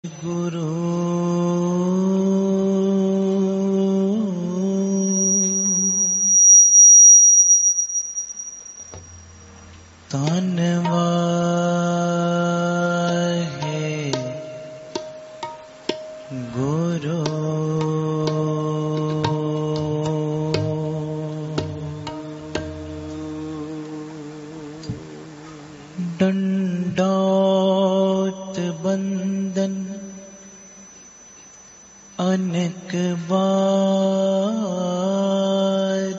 गुरु तनवाहे गुरु दंडौत बंदन अनेक बार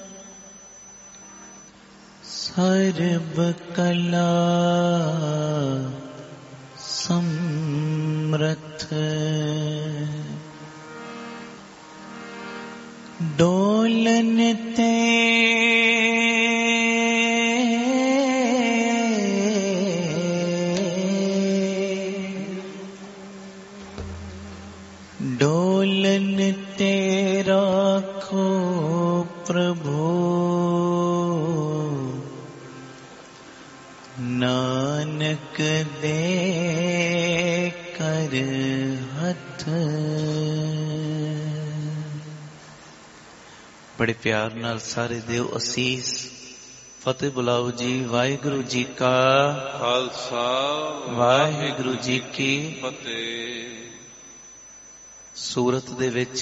सर्व कला समर्थ डोलन ते डोलन ते राखो प्रभु नानक दे कर हथ। बड़े प्यार नाल सारे देव असीस फतेह बुलाओ जी। वाहिगुरु जी का खालसा वाहिगुरु जी की फतेह। सूरत दे विच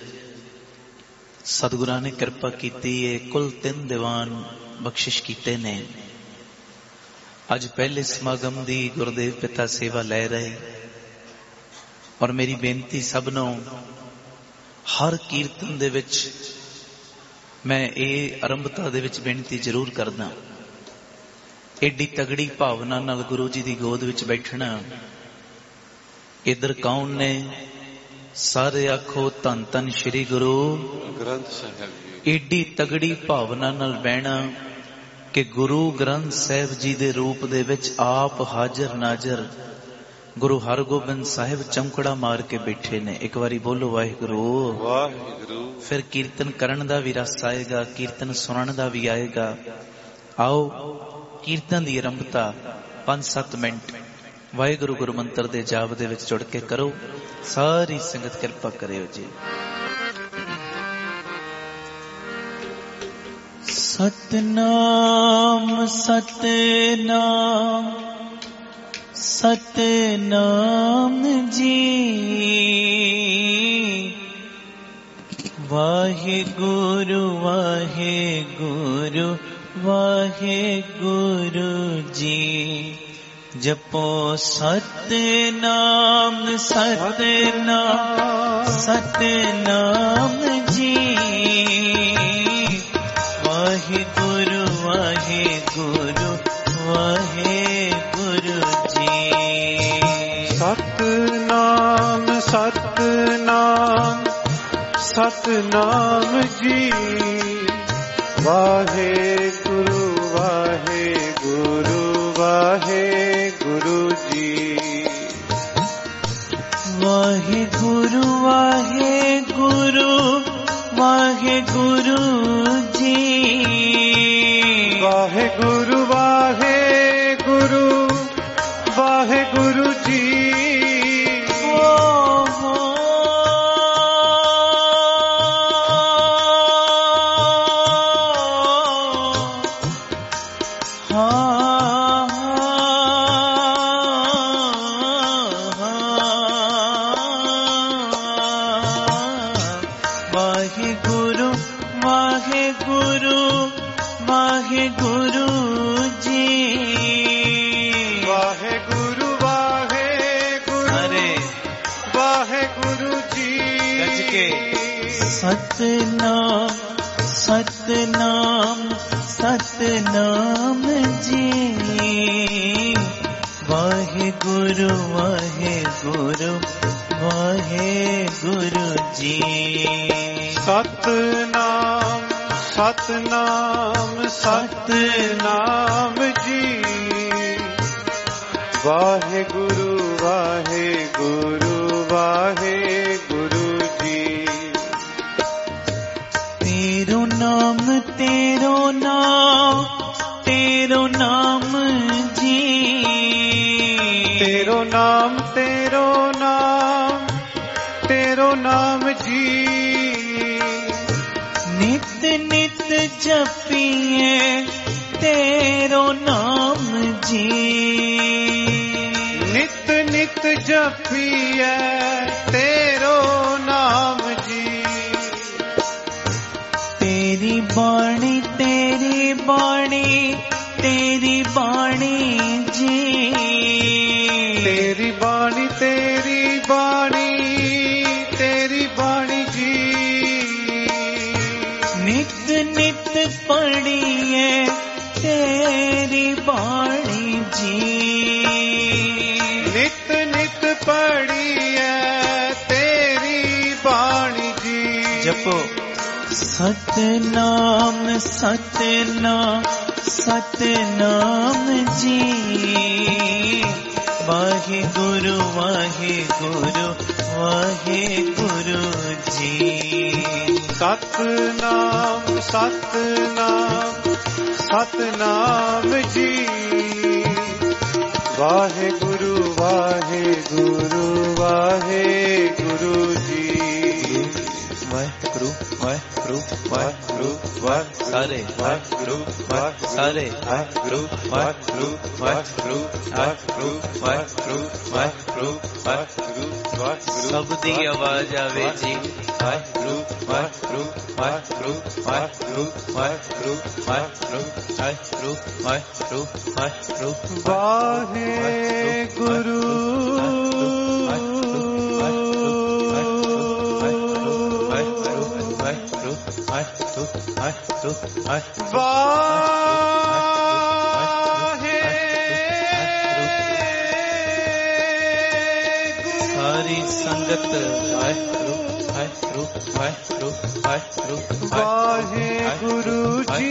सतगुरां ने कृपा कीती है, कुल 3 दीवान बख्शिश कीते ने। अज पहले समागम दी गुरुदेव पिता सेवा लै रहे और मेरी बेनती सबनों हर कीर्तन दे विच मैं ये आरंभता दे विच बेनती जरूर करदा, एडी तगड़ी भावना नाल गुरु जी दी गोद विच बैठना। इधर कौन ने सारे आखो धन धन श्री गुरु ग्रंथ साहिब जी। एडी तगड़ी भावना नाल बहना कि गुरु ग्रंथ साहिब जी दे रूप दे विच आप हाजर नाजर गुरु हरगोबिंद साहिब चमकड़ा मार के बैठे ने। एक बारी बोलो वाहिगुरु वाहिगुरु। फिर कीर्तन करन दा भी रस आएगा, कीर्तन सुनन दा भी आएगा। आओ कीर्तन दी आरंभता 5-7 मिनट वाहिगुरु गुरु मंत्र दे जाप दे विच जुड़ के करो। सारी संगत कृपा करियो जी। सतनाम सतनाम सतनाम जी। वाहिगुरु वाहिगुरु वाहिगुरु जी। जपो सतनाम सतनाम सतनाम जी। वाहिगुरु वाहिगुरु वाहिगुरु जी। सतनाम सतनाम सतनाम जी। वाहिगुरु वाहिगुरु वाहिगुरु जी। वाहिगुरु वाहिगुरु वाहिगुरु जी। वाहिगुरु वाहिगुरु वाहिगुरु जी। वाहिगुरु वाहिगुरु वाहिगुरु जी। वाहिगुरु वाहिगुरु अरे वाहिगुरु जी। गज के सतनाम सतनाम सतनाम जी। वाहिगुरु वाहिगुरु वाहिगुरु जी। सतनाम सतनाम सतनाम जी। वाहिगुरु वाहिगुरु वाहिगुरु जी। तेरो नाम तेरो नाम तेरो नाम जी। तेरो नाम तेरो नाम तेरो नाम जी। नित नित जपिए तेरो नाम जी। नित नित जपिए तेरो नाम जी। तेरी बाणी तेरी बाणी तेरी बाणी जी। तेरी बाणी तेरी बाणी तेरी बाणी जी। नित नित पढ़िए तेरी बाणी जी। नित नित पढ़िए तेरी बाणी जी। जपो सतनाम सतनाम सतनाम जी। वाहे गुरु वाहे गुरु जी। सतनाम सतनाम सतनाम जी। वाहे गुरु वाहे गुरु जी। वाहेगुरु वाहेगुरु वाहेगुरु सारे वाहेगुरु सारे वाहेगुरु वाहेगुरु वाहेगुरु वाहेगुरु वाहेगुरु वाहेगुरु वाहेगुरु सब दी आवाज आवे जी। वाहेगुरु वाहेगुरु वाहेगुरु वाहेगुरु वाहेगुरु वाहेगुरु वाहेगुरु वाहेगुरु वाहेगुरु वाहेगुरु सारी संगत वाहेगुरु वाहेगुरु वाहेगुरु वाहेगुरु वाहेगुरु जी।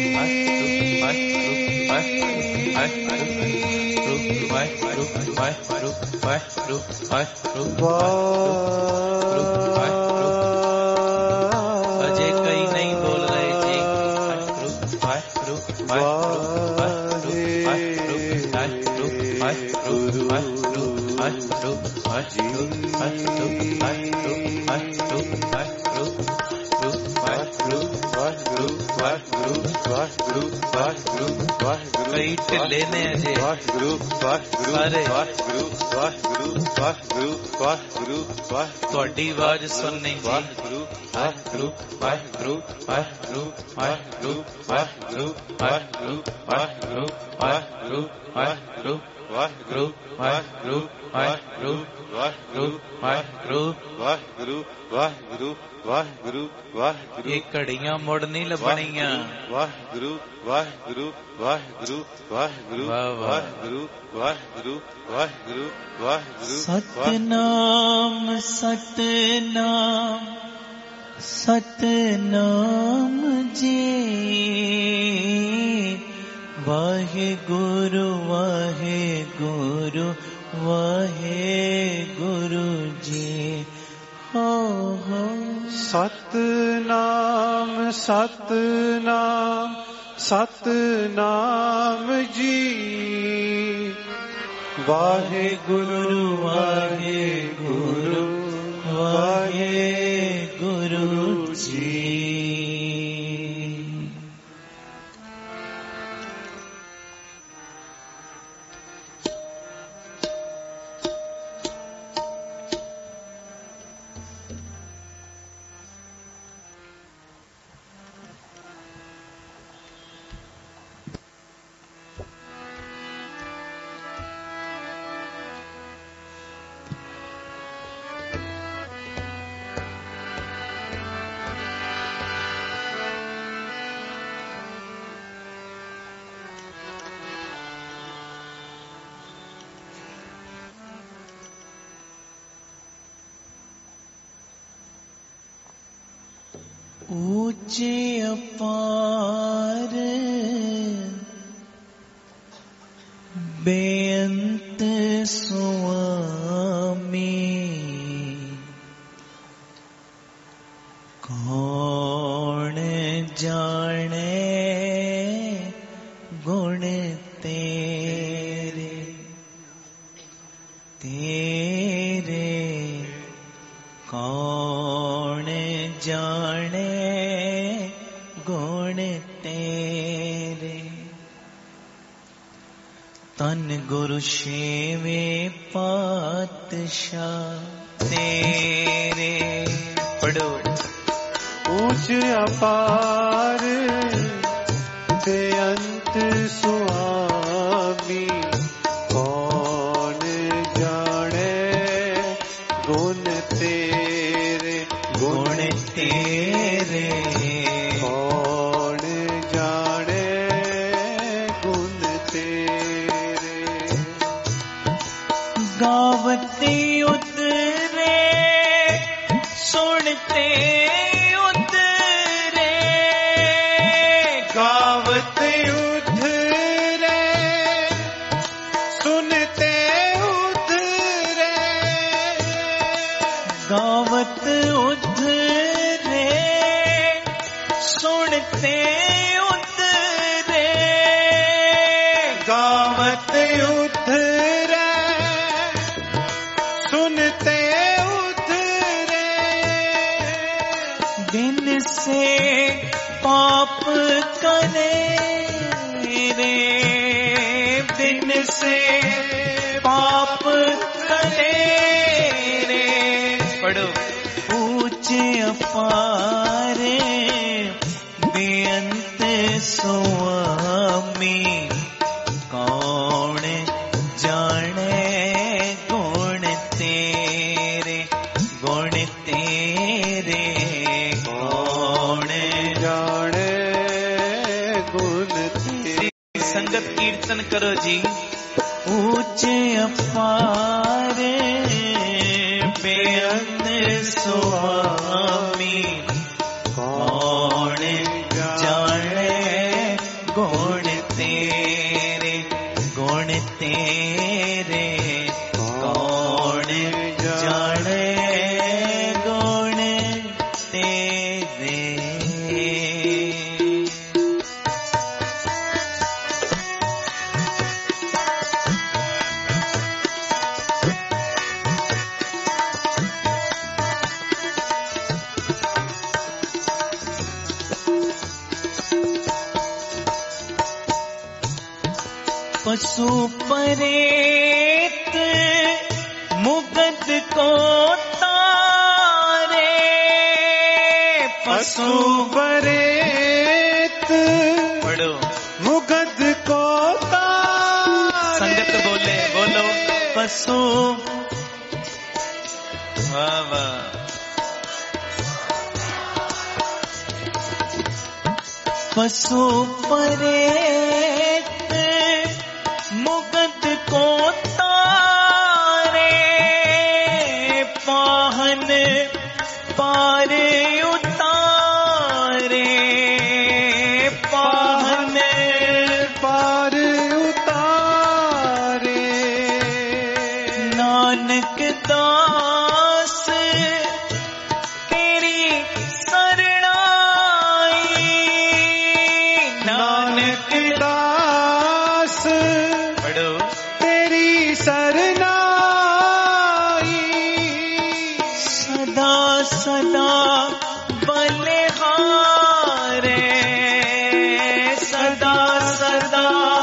वाहेगुरु वाहेगुरु वाहेगुरु वाहेगुरु अजय कई नहीं बोल रहे जी। वाहेगुरु वाहेगुरु वाहेगुरु वाहेगुरु वाहेगुरु वाहेगुरु वाहेगुरु वाहेगुरु वाहेगुरु वाहेगुरु वाहेगुरु वाहेगुरु वाहेगुरु वाहेगुरु वाहेगुरु वाहेगुरु वाहेगुरु वाहेगुरु कई ढिले ने अजय। वाहेगुरु वाहेगुरु सारे वाहेगुरु वाहेगुरु वाहेगुरु वाहेगुरु वाहेगुरु ਤੁਹਾਡੀ ਆਵਾਜ਼ ਸੁਣਨੀ ਜੀ। वाहेगुरु वाहेगुरु वाहेगुरु वाहेगुरु वाहेगुरु वाहेगुरु वाहेगुरु वाहेगुरु वाहेगुरु वाहेगुरु वाहेगुरु वाहेगुरु वाहेगुरु वाहेगुरु वाहेगुरु वाहेगुरु वाहेगुरु वाहेगुरु वाहेगुरु ਇਹ ਘੜੀਆਂ ਮੁੜ ਨਹੀਂ ਲੱਭਣੀਆਂ। वाहेगुरु वाहेगुरु वाहेगुरु वाहेगुरु वाहेगुरु वाहेगुरु वाहेगुरु वाहेगुरु सतनाम सतनाम सतनाम जी। वाहेगुरु वाहेगुरु वाहेगुरु जी। हो सतनाम सतनाम सतनाम जी। वाहेगुरु वाहेगुरु वाहेगुरु जी। ऊंचे अपार बेअंत स्वामी कौन जाने गुण तेरे तेरे धन गुरु छेवे पातशाह तेरे। पढ़ो। ऊंच अपार बेअंत सुआमी, कौन जाने गुण तेरे। गुण तेरे कौन जाने गुण तेरे। गावते उतरे सुनते उतरे। गावते उतरे सुनते उतरे। गावत उतरे सुनते उतरे। गावत उतरे सुनते उतरे। दिन से पाप करे रे। दिन से पाप करे रे। पढ़ो। ऊंचे अपारे बेअंत स्वामी, कौन जाने गुण तेरे। गुण तेरे कौन जाने गुण तेरे। संगत कीर्तन करो जी। ऊंचे अपारे बेअंत स्वामी, कौन जाने गुण तेरे। गुण तेरे कौन जाने गुण तेरे। पशु परेत मुगद को तारे। पशु परेत पढ़ो। मुगद को तारे। संगत बोले, बोलो। पशु वाह वाह। पशु परेत मुगद को तारे। पाहन पार उतारे। पाहन पार उतारे। नानक दास तेरी शरणाई। नानक दास पढ़ो। तेरी सरनाई। सदा सदा बलिहारे। सदा सदा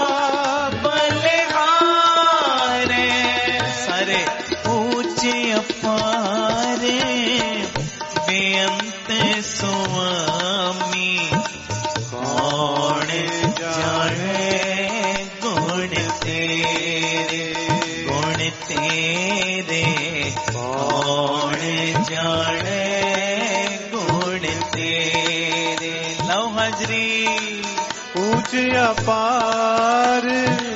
बलिहारे। सारे ऊंचे अपारे बेअंत स्वामी, कौन जाने गुण तेरे। गुण तेरे कौन जाने गुण तेरे। लव हाजरी। ऊंच अपार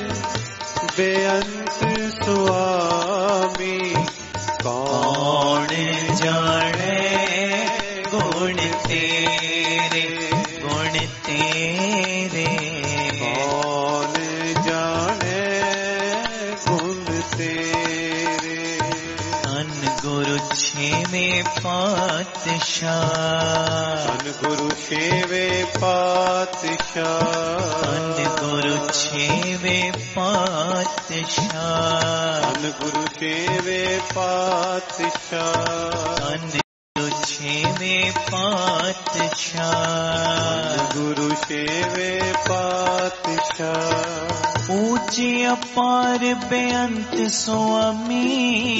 बेअंत स्वामी, कौन जाने गुण तेरे। गुण तेरे कौन जाने गुण तेरे। धन गुरु छेवें पातशाह। धन गुरु छेवे पातशाह। धन गुरु छेवें पातशाह। धन गुरु छेवे पातशाह। धन गुरु छेवें पातशाह। गुरु छेवे पातशाह। ऊंचे अपार बेअंत स्वामी,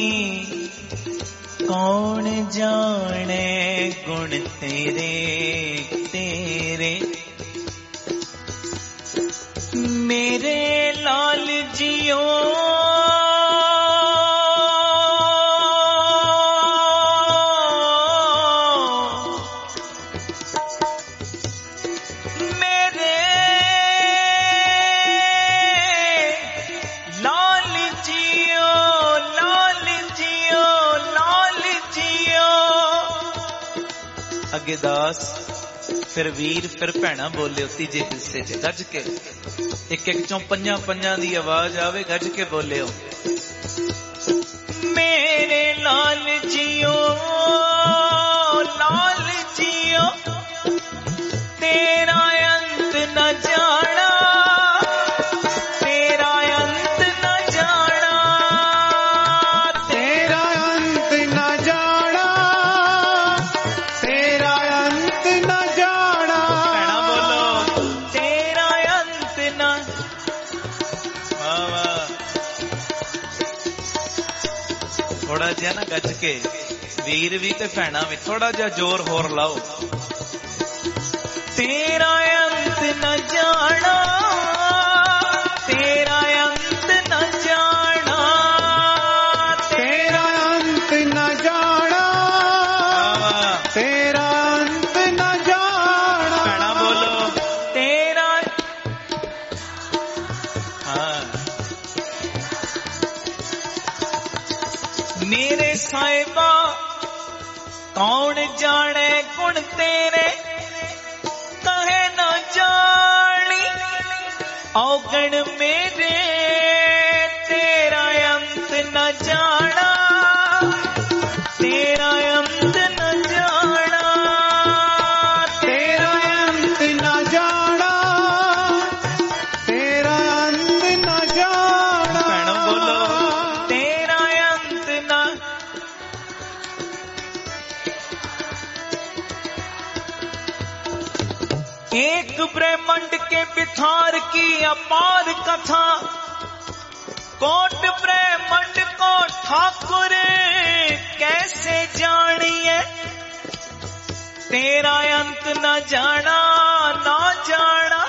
कौन जाने गुण तेरे तेरे। मेरे लाल जियो अगे दास, फिर वीर, फिर भैणा बोले तीजे हिस्से च गज के, एक एक चों पंजा पंजा दी आवाज आवे, गज के बोले। मेरे लाल जियो तेरा अंत न जाना, तेरा अंत न जाना, तेरा अंत न जाना, तेरा अंत न जाना। भैणा बोलो तेरा अंत न। वाह वाह, थोड़ा जिहा ना गज के, वीर भी ते भैणा भी थोड़ा जिहा जोर होर लाओ। तेरा अंत न जाना, तेरा अंत न जाना, तेरा अंत न जाना, तेरा अंत न जाना। भैणा बोलो तेरा। हाँ, मेरे साहिबा कौन जाने गुण तेरे, कहे न जानी औगण मेरे, तेरा अंत न जाना, तेरा अंत न जाना, तेरा अंत न जाना, तेरा अंत न जाना। भैणों बोलो तेरा अंत न। एक ब्रह्मांड के विथार की अपार कथा, कोट ब्रह्मांड को ठाकुर कैसे जानिए, तेरा अंत न जाना ना जाना।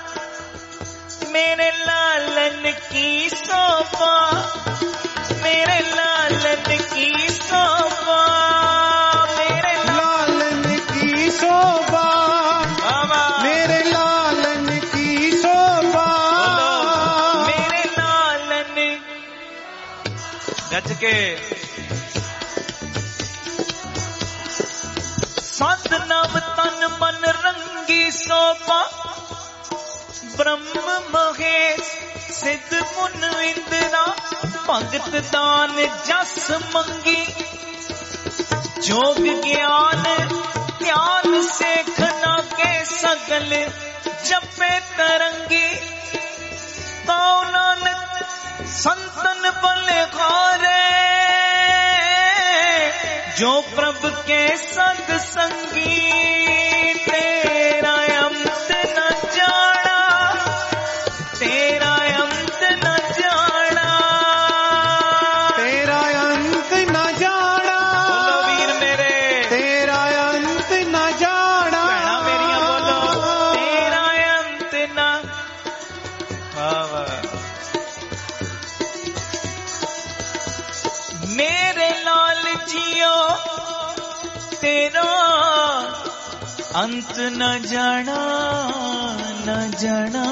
मेरे लालन की शोभा, मेरे लालन की शोभा, मेरे लालन की शोभा, मेरे लालन की शोभा। मेरे लालन गज के। सत नव तन मन रंगी शोभा, ब्रह्म महेश सिद्ध मुन इंद्रा, भगत दान जस मंगी, जोग ज्ञान ध्यान से खना के सगल जपे तरंगी। कौन संतन बलिहारे, जो प्रभु के संग संगी, तेरा अंत न जाना, तेरा अंत न जाना, तेरा अंत न जाना। बोलो वीर मेरे, तेरा अंत न जाना। भैणा मेरिया बोलो तेरा अंत न। वाह वाह। मेरे लाल जियो तेरा अंत न जाना न जाना,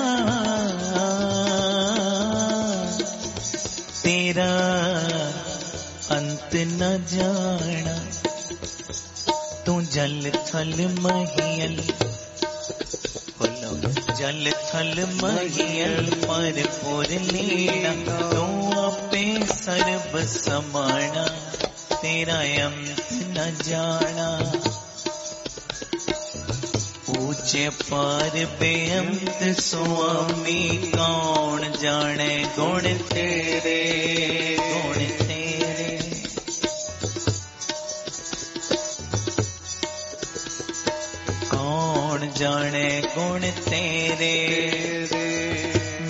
तेरा अंत न जाना। तू जल थल महियल, बोलो जल थल महियल पर पुर लीना, तू आपे सर्व समाना, तेरा अंत न जाना। ऊंचे पार बेअंत स्वामी, कौन जाने गुण तेरे, गुण तेरे। कौन जाने गुण तेरे।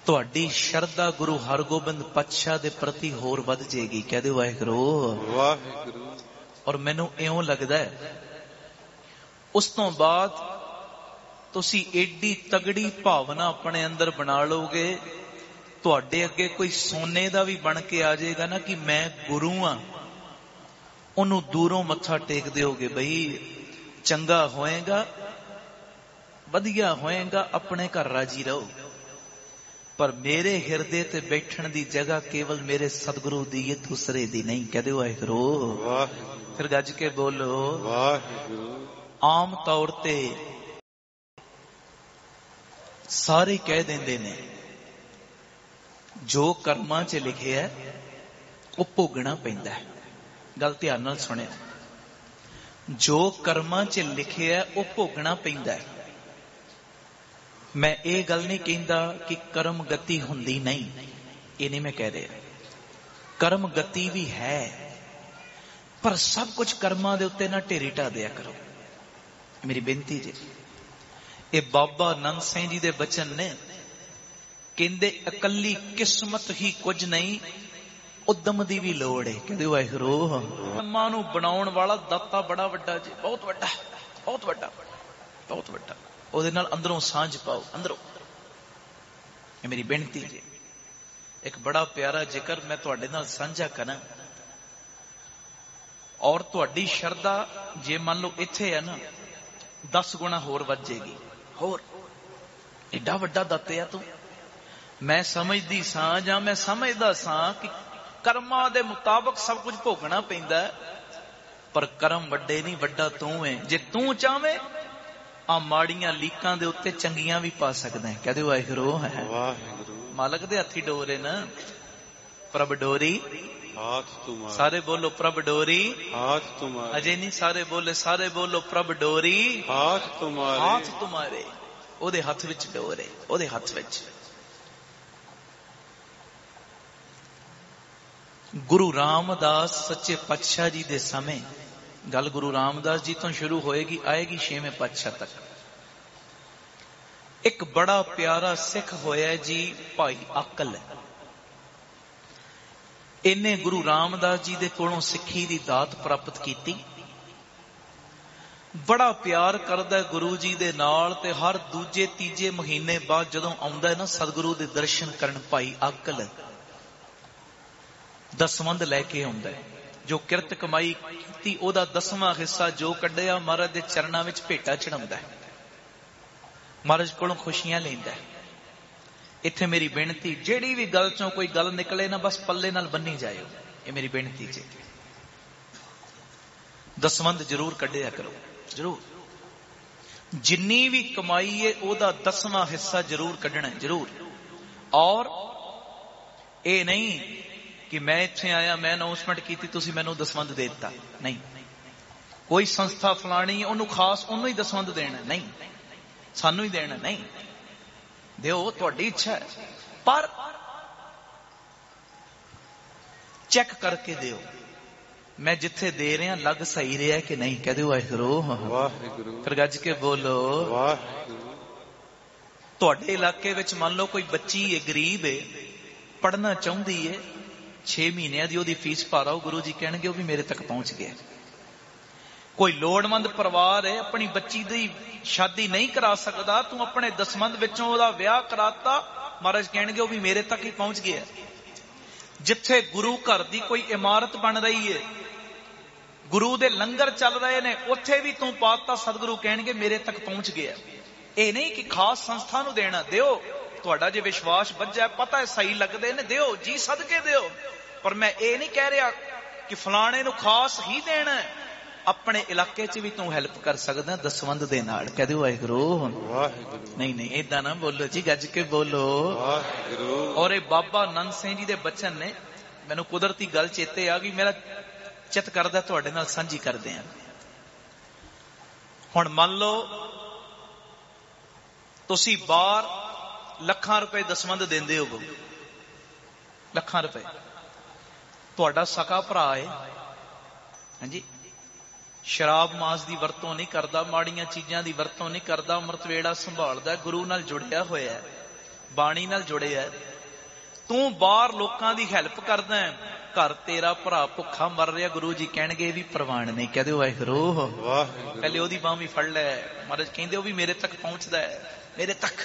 ਤੁਹਾਡੀ ਸ਼ਰਧਾ ਗੁਰੂ ਹਰਗੋਬਿੰਦ ਪਾਤਸ਼ਾਹ ਦੇ ਪ੍ਰਤੀ ਹੋਰ ਵੱਧ ਜਾਏਗੀ। ਕਹਿ ਦਿਓ ਵਾਹਿਗੁਰੂ ਵਾਹਿਗੁਰੂ। ਔਰ ਮੈਨੂੰ ਇਉਂ ਲੱਗਦਾ ਹੈ ਉਸ ਤੋਂ ਬਾਅਦ ਤੁਸੀਂ ਏਡੀ ਤਗੜੀ ਭਾਵਨਾ ਆਪਣੇ ਅੰਦਰ ਬਣਾ ਲਓਗੇ, ਤੁਹਾਡੇ ਅੱਗੇ ਕੋਈ ਸੋਨੇ ਦਾ ਵੀ ਬਣ ਕੇ ਆ ਜਾਏਗਾ ਨਾ ਕਿ ਮੈਂ ਗੁਰੂ ਆ, ਉਹਨੂੰ ਦੂਰੋਂ ਮੱਥਾ ਟੇਕ ਦਿਓਗੇ। ਬਈ ਚੰਗਾ ਹੋਏਗਾ, ਵਧੀਆ ਹੋਏਗਾ, ਆਪਣੇ ਘਰ ਰਾਜੀ ਰਹੋ, ਪਰ ਮੇਰੇ ਹਿਰਦੇ ਤੇ ਬੈਠਣ ਦੀ ਜਗ੍ਹਾ ਕੇਵਲ ਮੇਰੇ ਸਤਿਗੁਰੂ ਦੀ ਹੈ, ਦੂਸਰੇ ਦੀ ਨਹੀਂ। ਕਹਦੇ ਵਾਹਿਗੁਰੂ ਵਾਹਿਗੁਰੂ। ਫਿਰ ਗੱਜ ਕੇ ਬੋਲੋ ਵਾਹਿਗੁਰੂ। ਆਮ ਤੌਰ ਤੇ ਸਾਰੇ ਕਹਿ ਦਿੰਦੇ ਨੇ ਜੋ ਕਰਮਾਂ 'ਚ ਲਿਖਿਆ ਉਹ ਭੋਗਣਾ ਪੈਂਦਾ ਹੈ। ਗੱਲ ਧਿਆਨ ਨਾਲ ਸੁਣਿਓ, ਜੋ ਕਰਮਾਂ 'ਚ ਲਿਖਿਆ ਉਹ ਭੋਗਣਾ ਪੈਂਦਾ ਹੈ। ਮੈਂ ਇਹ ਗੱਲ ਨਹੀਂ ਕਹਿੰਦਾ ਕਿ ਕਰਮ ਗਤੀ ਹੁੰਦੀ ਨਹੀਂ, ਇਹ ਨਹੀਂ ਮੈਂ ਕਹਿ ਰਿਹਾ। ਕਰਮ ਗਤੀ ਵੀ ਹੈ, ਪਰ ਸਭ ਕੁਝ ਕਰਮਾਂ ਦੇ ਉੱਤੇ ਨਾ ਢੇਰੀ ਢਾ ਦਿਆ ਕਰੋ। ਮੇਰੀ ਬੇਨਤੀ ਜੀ, ਇਹ ਬਾਬਾ ਆਨੰਦ ਸਿੰਘ ਜੀ ਦੇ ਬਚਨ ਨੇ। ਕਹਿੰਦੇ ਇਕੱਲੀ ਕਿਸਮਤ ਹੀ ਕੁਝ ਨਹੀਂ, ਉਦਮ ਦੀ ਵੀ ਲੋੜ ਹੈ। ਕਹਿੰਦੇ ਵਾਹਿਗੁਰੂ ਕਰਮਾਂ ਨੂੰ ਬਣਾਉਣ ਵਾਲਾ ਦਾਤਾ ਬੜਾ ਵੱਡਾ ਜੀ, ਬਹੁਤ ਵੱਡਾ, ਬਹੁਤ ਵੱਡਾ, ਬਹੁਤ ਵੱਡਾ। ਉਹਦੇ ਨਾਲ ਅੰਦਰੋਂ ਸਾਂਝ ਪਾਓ, ਅੰਦਰੋਂ। ਇਹ ਮੇਰੀ ਬੇਨਤੀ ਜੀ। ਇੱਕ ਬੜਾ ਪਿਆਰਾ ਜ਼ਿਕਰ ਮੈਂ ਤੁਹਾਡੇ ਨਾਲ ਸਾਂਝਾ ਕਰਾਂ, ਔਰ ਤੁਹਾਡੀ ਸ਼ਰਧਾ ਜੇ ਮੰਨ ਲਓ ਇੱਥੇ ਹੈ ਨਾ 10 ਗੁਣਾ ਹੋਰ ਵੱਧ ਜਾਏਗੀ। ਹੋਰ ਏਡਾ ਵੱਡਾ ਦਾਤੇ ਆ ਤੂੰ। ਮੈਂ ਸਮਝਦੀ ਸਾਂ ਜਾਂ ਮੈਂ ਸਮਝਦਾ ਸਾਂ ਕਿ ਕਰਮਾਂ ਦੇ ਮੁਤਾਬਕ ਸਭ ਕੁਝ ਭੋਗਣਾ ਪੈਂਦਾ, ਪਰ ਕਰਮ ਵੱਡੇ ਨਹੀਂ, ਵੱਡਾ ਤੂੰ ਹੈ। ਜੇ ਤੂੰ ਚਾਹਵੇਂ ਆ ਮਾੜੀਆਂ ਲੀਕਾਂ ਦੇ ਉੱਤੇ ਚੰਗੀਆਂ ਵੀ ਪਾ ਸਕਦਾ ਹੈ। ਕਹਦੇ ਵਾਹਿਗੁਰੂ ਹੈ। ਵਾਹਿਗੁਰੂ। ਮਾਲਕ ਦੇ ਹੱਥੀ ਡੋਰੇ ਨਾ, ਪ੍ਰਭ ਡੋਰੀ हाथ तुम्हारे। ਸਾਰੇ ਬੋਲੋ ਪ੍ਰਭ ਡੋਰੀ हाथ तुम्हारे। ਅਜੇ ਨਹੀਂ ਸਾਰੇ ਬੋਲੇ, ਸਾਰੇ ਬੋਲੋ ਪ੍ਰਭ ਡੋਰੀ हाथ तुम्हारे। ਹਾਥ ਤੁਮਾਰੇ। ਉਹਦੇ ਹੱਥ ਵਿੱਚ ਡੋਰੇ, ਉਹਦੇ ਹੱਥ ਵਿੱਚ। ਗੁਰੂ ਰਾਮਦਾਸ ਸੱਚੇ ਪਾਤਸ਼ਾਹ ਜੀ ਦੇ ਸਮੇਂ, ਗੱਲ ਗੁਰੂ ਰਾਮਦਾਸ ਜੀ ਤੋਂ ਸ਼ੁਰੂ ਹੋਏਗੀ, ਆਏਗੀ 6ਵੇਂ ਪਾਤਸ਼ਾਹ ਤੱਕ। ਇੱਕ ਬੜਾ ਪਿਆਰਾ ਸਿੱਖ ਹੋਇਆ ਜੀ, ਭਾਈ ਅਕਲ। ਇਹਨੇ ਗੁਰੂ ਰਾਮਦਾਸ ਜੀ ਦੇ ਕੋਲੋਂ ਸਿੱਖੀ ਦੀ ਦਾਤ ਪ੍ਰਾਪਤ ਕੀਤੀ। ਬੜਾ ਪਿਆਰ ਕਰਦਾ ਗੁਰੂ ਜੀ ਦੇ ਨਾਲ, ਤੇ ਹਰ ਦੂਜੇ ਤੀਜੇ ਮਹੀਨੇ ਬਾਅਦ ਜਦੋਂ ਆਉਂਦਾ ਹੈ ਨਾ ਸਤਿਗੁਰੂ ਦੇ ਦਰਸ਼ਨ ਕਰਨ, ਭਾਈ ਅਕਲ ਦਸਵੰਧ ਲੈ ਕੇ ਆਉਂਦਾ ਹੈ। ਜੋ ਕਿਰਤ ਕਮਾਈ ਕੀਤੀ ਉਹਦਾ 10ਵਾਂ ਹਿੱਸਾ ਜੋ ਕੱਢਿਆ ਮਹਾਰਾਜ ਦੇ ਚਰਨਾਂ ਵਿੱਚ ਭੇਟਾ ਚੜਾਉਂਦਾ ਹੈ, ਮਹਾਰਾਜ ਕੋਲੋਂ ਖੁਸ਼ੀਆਂ ਲੈਂਦਾ ਹੈ। ਇੱਥੇ ਮੇਰੀ ਬੇਨਤੀ, ਜਿਹੜੀ ਵੀ ਗੱਲ ਚੋਂ ਕੋਈ ਗੱਲ ਨਿਕਲੇ ਨਾ ਬਸ ਪੱਲੇ ਨਾਲ ਬੰਨੀ ਜਾਇਓ। ਇਹ ਮੇਰੀ ਬੇਨਤੀ ਜੀ, ਦਸਵੰਧ ਜ਼ਰੂਰ ਕੱਢਿਆ ਕਰੋ, ਜ਼ਰੂਰ। ਜਿੰਨੀ ਵੀ ਕਮਾਈ ਹੈ ਉਹਦਾ 10ਵਾਂ ਹਿੱਸਾ ਜ਼ਰੂਰ ਕੱਢਣਾ, ਜ਼ਰੂਰ। ਔਰ ਇਹ ਨਹੀਂ ਕਿ ਮੈਂ ਇੱਥੇ ਆਇਆ, ਮੈਂ ਅਨਾਉਂਸਮੈਂਟ ਕੀਤੀ, ਤੁਸੀਂ ਮੈਨੂੰ ਦਸਵੰਧ ਦੇ ਦਿੱਤਾ, ਨਹੀਂ। ਕੋਈ ਸੰਸਥਾ ਫਲਾਣੀ ਉਹਨੂੰ ਖਾਸ ਉਹਨੂੰ ਹੀ ਦਸਵੰਧ ਦੇਣਾ, ਨਹੀਂ। ਸਾਨੂੰ ਹੀ ਦੇਣਾ, ਨਹੀਂ। ਦਿਓ, ਤੁਹਾਡੀ ਇੱਛਾ ਹੈ, ਪਰ ਚੈੱਕ ਕਰਕੇ ਦਿਓ। ਮੈਂ ਜਿੱਥੇ ਦੇ ਰਿਹਾ ਲੱਗ ਸਹੀ ਰਿਹਾ ਕਿ ਨਹੀਂ। ਕਹਦੇ ਵਾਹਿਗੁਰੂ ਵਾਹਿਗੁਰੂ। ਫਿਰ ਗੱਜ ਕੇ ਬੋਲੋ ਵਾਹਿਗੁਰੂ। ਤੁਹਾਡੇ ਇਲਾਕੇ ਵਿੱਚ ਮੰਨ ਲਓ ਕੋਈ ਬੱਚੀ ਹੈ, ਗਰੀਬ ਹੈ, ਪੜ੍ਹਨਾ ਚਾਹੁੰਦੀ ਹੈ, 6 ਮਹੀਨਿਆਂ ਦੀ ਉਹਦੀ ਫੀਸ ਭਰ ਆਓ, ਗੁਰੂ ਜੀ ਕਹਿਣਗੇ ਉਹ ਵੀ ਮੇਰੇ ਤੱਕ ਪਹੁੰਚ ਗਿਆ। ਕੋਈ ਲੋੜਵੰਦ ਪਰਿਵਾਰ ਹੈ, ਆਪਣੀ ਬੱਚੀ ਦੀ ਸ਼ਾਦੀ ਨਹੀਂ ਕਰਾ ਸਕਦਾ, ਤੂੰ ਆਪਣੇ ਦਸਵੰਧ ਵਿੱਚੋਂ ਉਹਦਾ ਵਿਆਹ ਕਰਾਤਾ, ਮਹਾਰਾਜ ਕਹਿਣਗੇ ਉਹ ਵੀ ਮੇਰੇ ਤੱਕ ਹੀ ਪਹੁੰਚ ਗਿਆ। ਜਿੱਥੇ ਗੁਰੂ ਘਰ ਦੀ ਕੋਈ ਇਮਾਰਤ ਬਣ ਰਹੀ ਹੈ, ਗੁਰੂ ਦੇ ਲੰਗਰ ਚੱਲ ਰਹੇ ਨੇ, ਉੱਥੇ ਵੀ ਤੂੰ ਪਾਤਾ, ਸਤਿਗੁਰੂ ਕਹਿਣਗੇ ਮੇਰੇ ਤੱਕ ਪਹੁੰਚ ਗਿਆ। ਇਹ ਨਹੀਂ ਕਿ ਖਾਸ ਸੰਸਥਾ ਨੂੰ ਦੇਣਾ, ਦਿਓ। ਤੁਹਾਡਾ ਜੇ ਵਿਸ਼ਵਾਸ ਵੱਜਾ, ਪਤਾ ਹੈ ਸਹੀ ਲੱਗਦੇ ਨੇ, ਦਿਓ ਜੀ, ਸਦਕੇ ਦਿਓ। ਪਰ ਮੈਂ ਇਹ ਨਹੀਂ ਕਹਿ ਰਿਹਾ ਕਿ ਫਲਾਣੇ ਨੂੰ ਖਾਸ ਹੀ ਦੇਣਾ। ਆਪਣੇ ਇਲਾਕੇ 'ਚ ਵੀ ਤੂੰ ਹੈਲਪ ਕਰ ਸਕਦਾ ਦਸਵੰਧ ਦੇ ਨਾਲ। ਕਹਦੇ ਵਾਹਿਗੁਰੂ ਵਾਹਿਗੁਰੂ। ਨਹੀਂ ਨਹੀਂ ਏਦਾਂ ਨਾ ਬੋਲੋ ਜੀ, ਗੱਜ ਕੇ ਬੋਲੋ ਵਾਹਿਗੁਰੂ। ਔਰ ਇਹ ਬਾਬਾ ਆਨੰਦ ਸਿੰਘ ਜੀ ਦੇ ਬਚਨ ਨੇ। ਮੈਨੂੰ ਕੁਦਰਤੀ ਗੱਲ ਚੇਤੇ ਆ ਗਈ, ਮੇਰਾ ਚਿੱਤ ਕਰਦਾ ਤੁਹਾਡੇ ਨਾਲ ਸਾਂਝੀ ਕਰਦੇ ਆਂ। ਹੁਣ ਮੰਨ ਲਓ ਤੁਸੀਂ ਬਾਹਰ ਲੱਖਾਂ ਰੁਪਏ ਦਸਵੰਧ ਦਿੰਦੇ ਹੋ, ਲੱਖਾਂ ਰੁਪਏ। ਤੁਹਾਡਾ ਸਕਾ ਭਰਾ ਹੈ, ਹਾਂਜੀ, ਸ਼ਰਾਬ ਮਾਸ ਦੀ ਵਰਤੋਂ ਨਹੀਂ ਕਰਦਾ, ਮਾੜੀਆਂ ਚੀਜ਼ਾਂ ਦੀ ਵਰਤੋਂ ਨਹੀਂ ਕਰਦਾ, ਅੰਮ੍ਰਿਤ ਵੇਲਾ ਸੰਭਾਲਦਾ, ਗੁਰੂ ਨਾਲ ਜੁੜਿਆ ਹੋਇਆ ਹੈ, ਬਾਣੀ ਨਾਲ ਜੁੜਿਆ। ਤੂੰ ਬਾਹਰ ਲੋਕਾਂ ਦੀ ਹੈਲਪ ਕਰਦਾ, ਘਰ ਤੇਰਾ ਭਰਾ ਭੁੱਖਾ ਮਰ ਰਿਹਾ, ਗੁਰੂ ਜੀ ਕਹਿਣਗੇ ਇਹ ਵੀ ਪ੍ਰਵਾਨ ਨਹੀਂ। ਕਹਦੇ ਵਾਹਿਗੁਰੂ ਵਾਹਿਗੁਰੂ। ਪਹਿਲੇ ਉਹਦੀ ਬਾਂਹ ਵੀ ਫੜ ਲੈ। ਮਹਾਰਾਜ ਕਹਿੰਦੇ ਉਹ ਵੀ ਮੇਰੇ ਤੱਕ ਪਹੁੰਚਦਾ ਹੈ, ਮੇਰੇ ਤੱਕ।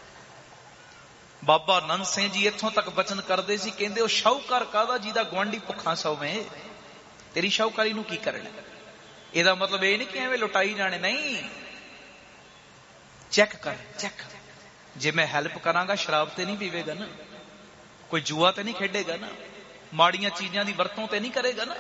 ਬਾਬਾ ਆਨੰਦ ਸਿੰਘ ਜੀ ਇੱਥੋਂ ਤੱਕ ਬਚਨ ਕਰਦੇ ਸੀ, ਕਹਿੰਦੇ ਉਹ ਸ਼ਾਹੂਕਾਰ ਕਾਹਦਾ ਜਿਹਦਾ ਗੁਆਂਢੀ ਭੁੱਖਾ ਸੌਵੇਂ, ਤੇਰੀ ਸ਼ਾਹੂਕਾਰੀ ਨੂੰ ਕੀ ਕਰਨਾ। ਇਹਦਾ ਮਤਲਬ ਇਹ ਨਹੀਂ ਕਿ ਐਵੇਂ ਲੁਟਾਈ ਜਾਣੇ, ਨਹੀਂ। ਚੈੱਕ ਕਰ, ਚੈੱਕ। ਜੇ ਮੈਂ ਹੈਲਪ ਕਰਾਂਗਾ ਸ਼ਰਾਬ ਤੇ ਨਹੀਂ ਪੀਵੇਗਾ ਨਾ, ਕੋਈ ਜੂਆ ਤੇ ਨਹੀਂ ਖੇਡੇਗਾ ਨਾ, ਮਾੜੀਆਂ ਚੀਜ਼ਾਂ ਦੀ ਵਰਤੋਂ ਤੇ ਨਹੀਂ ਕਰੇਗਾ ਨਾ।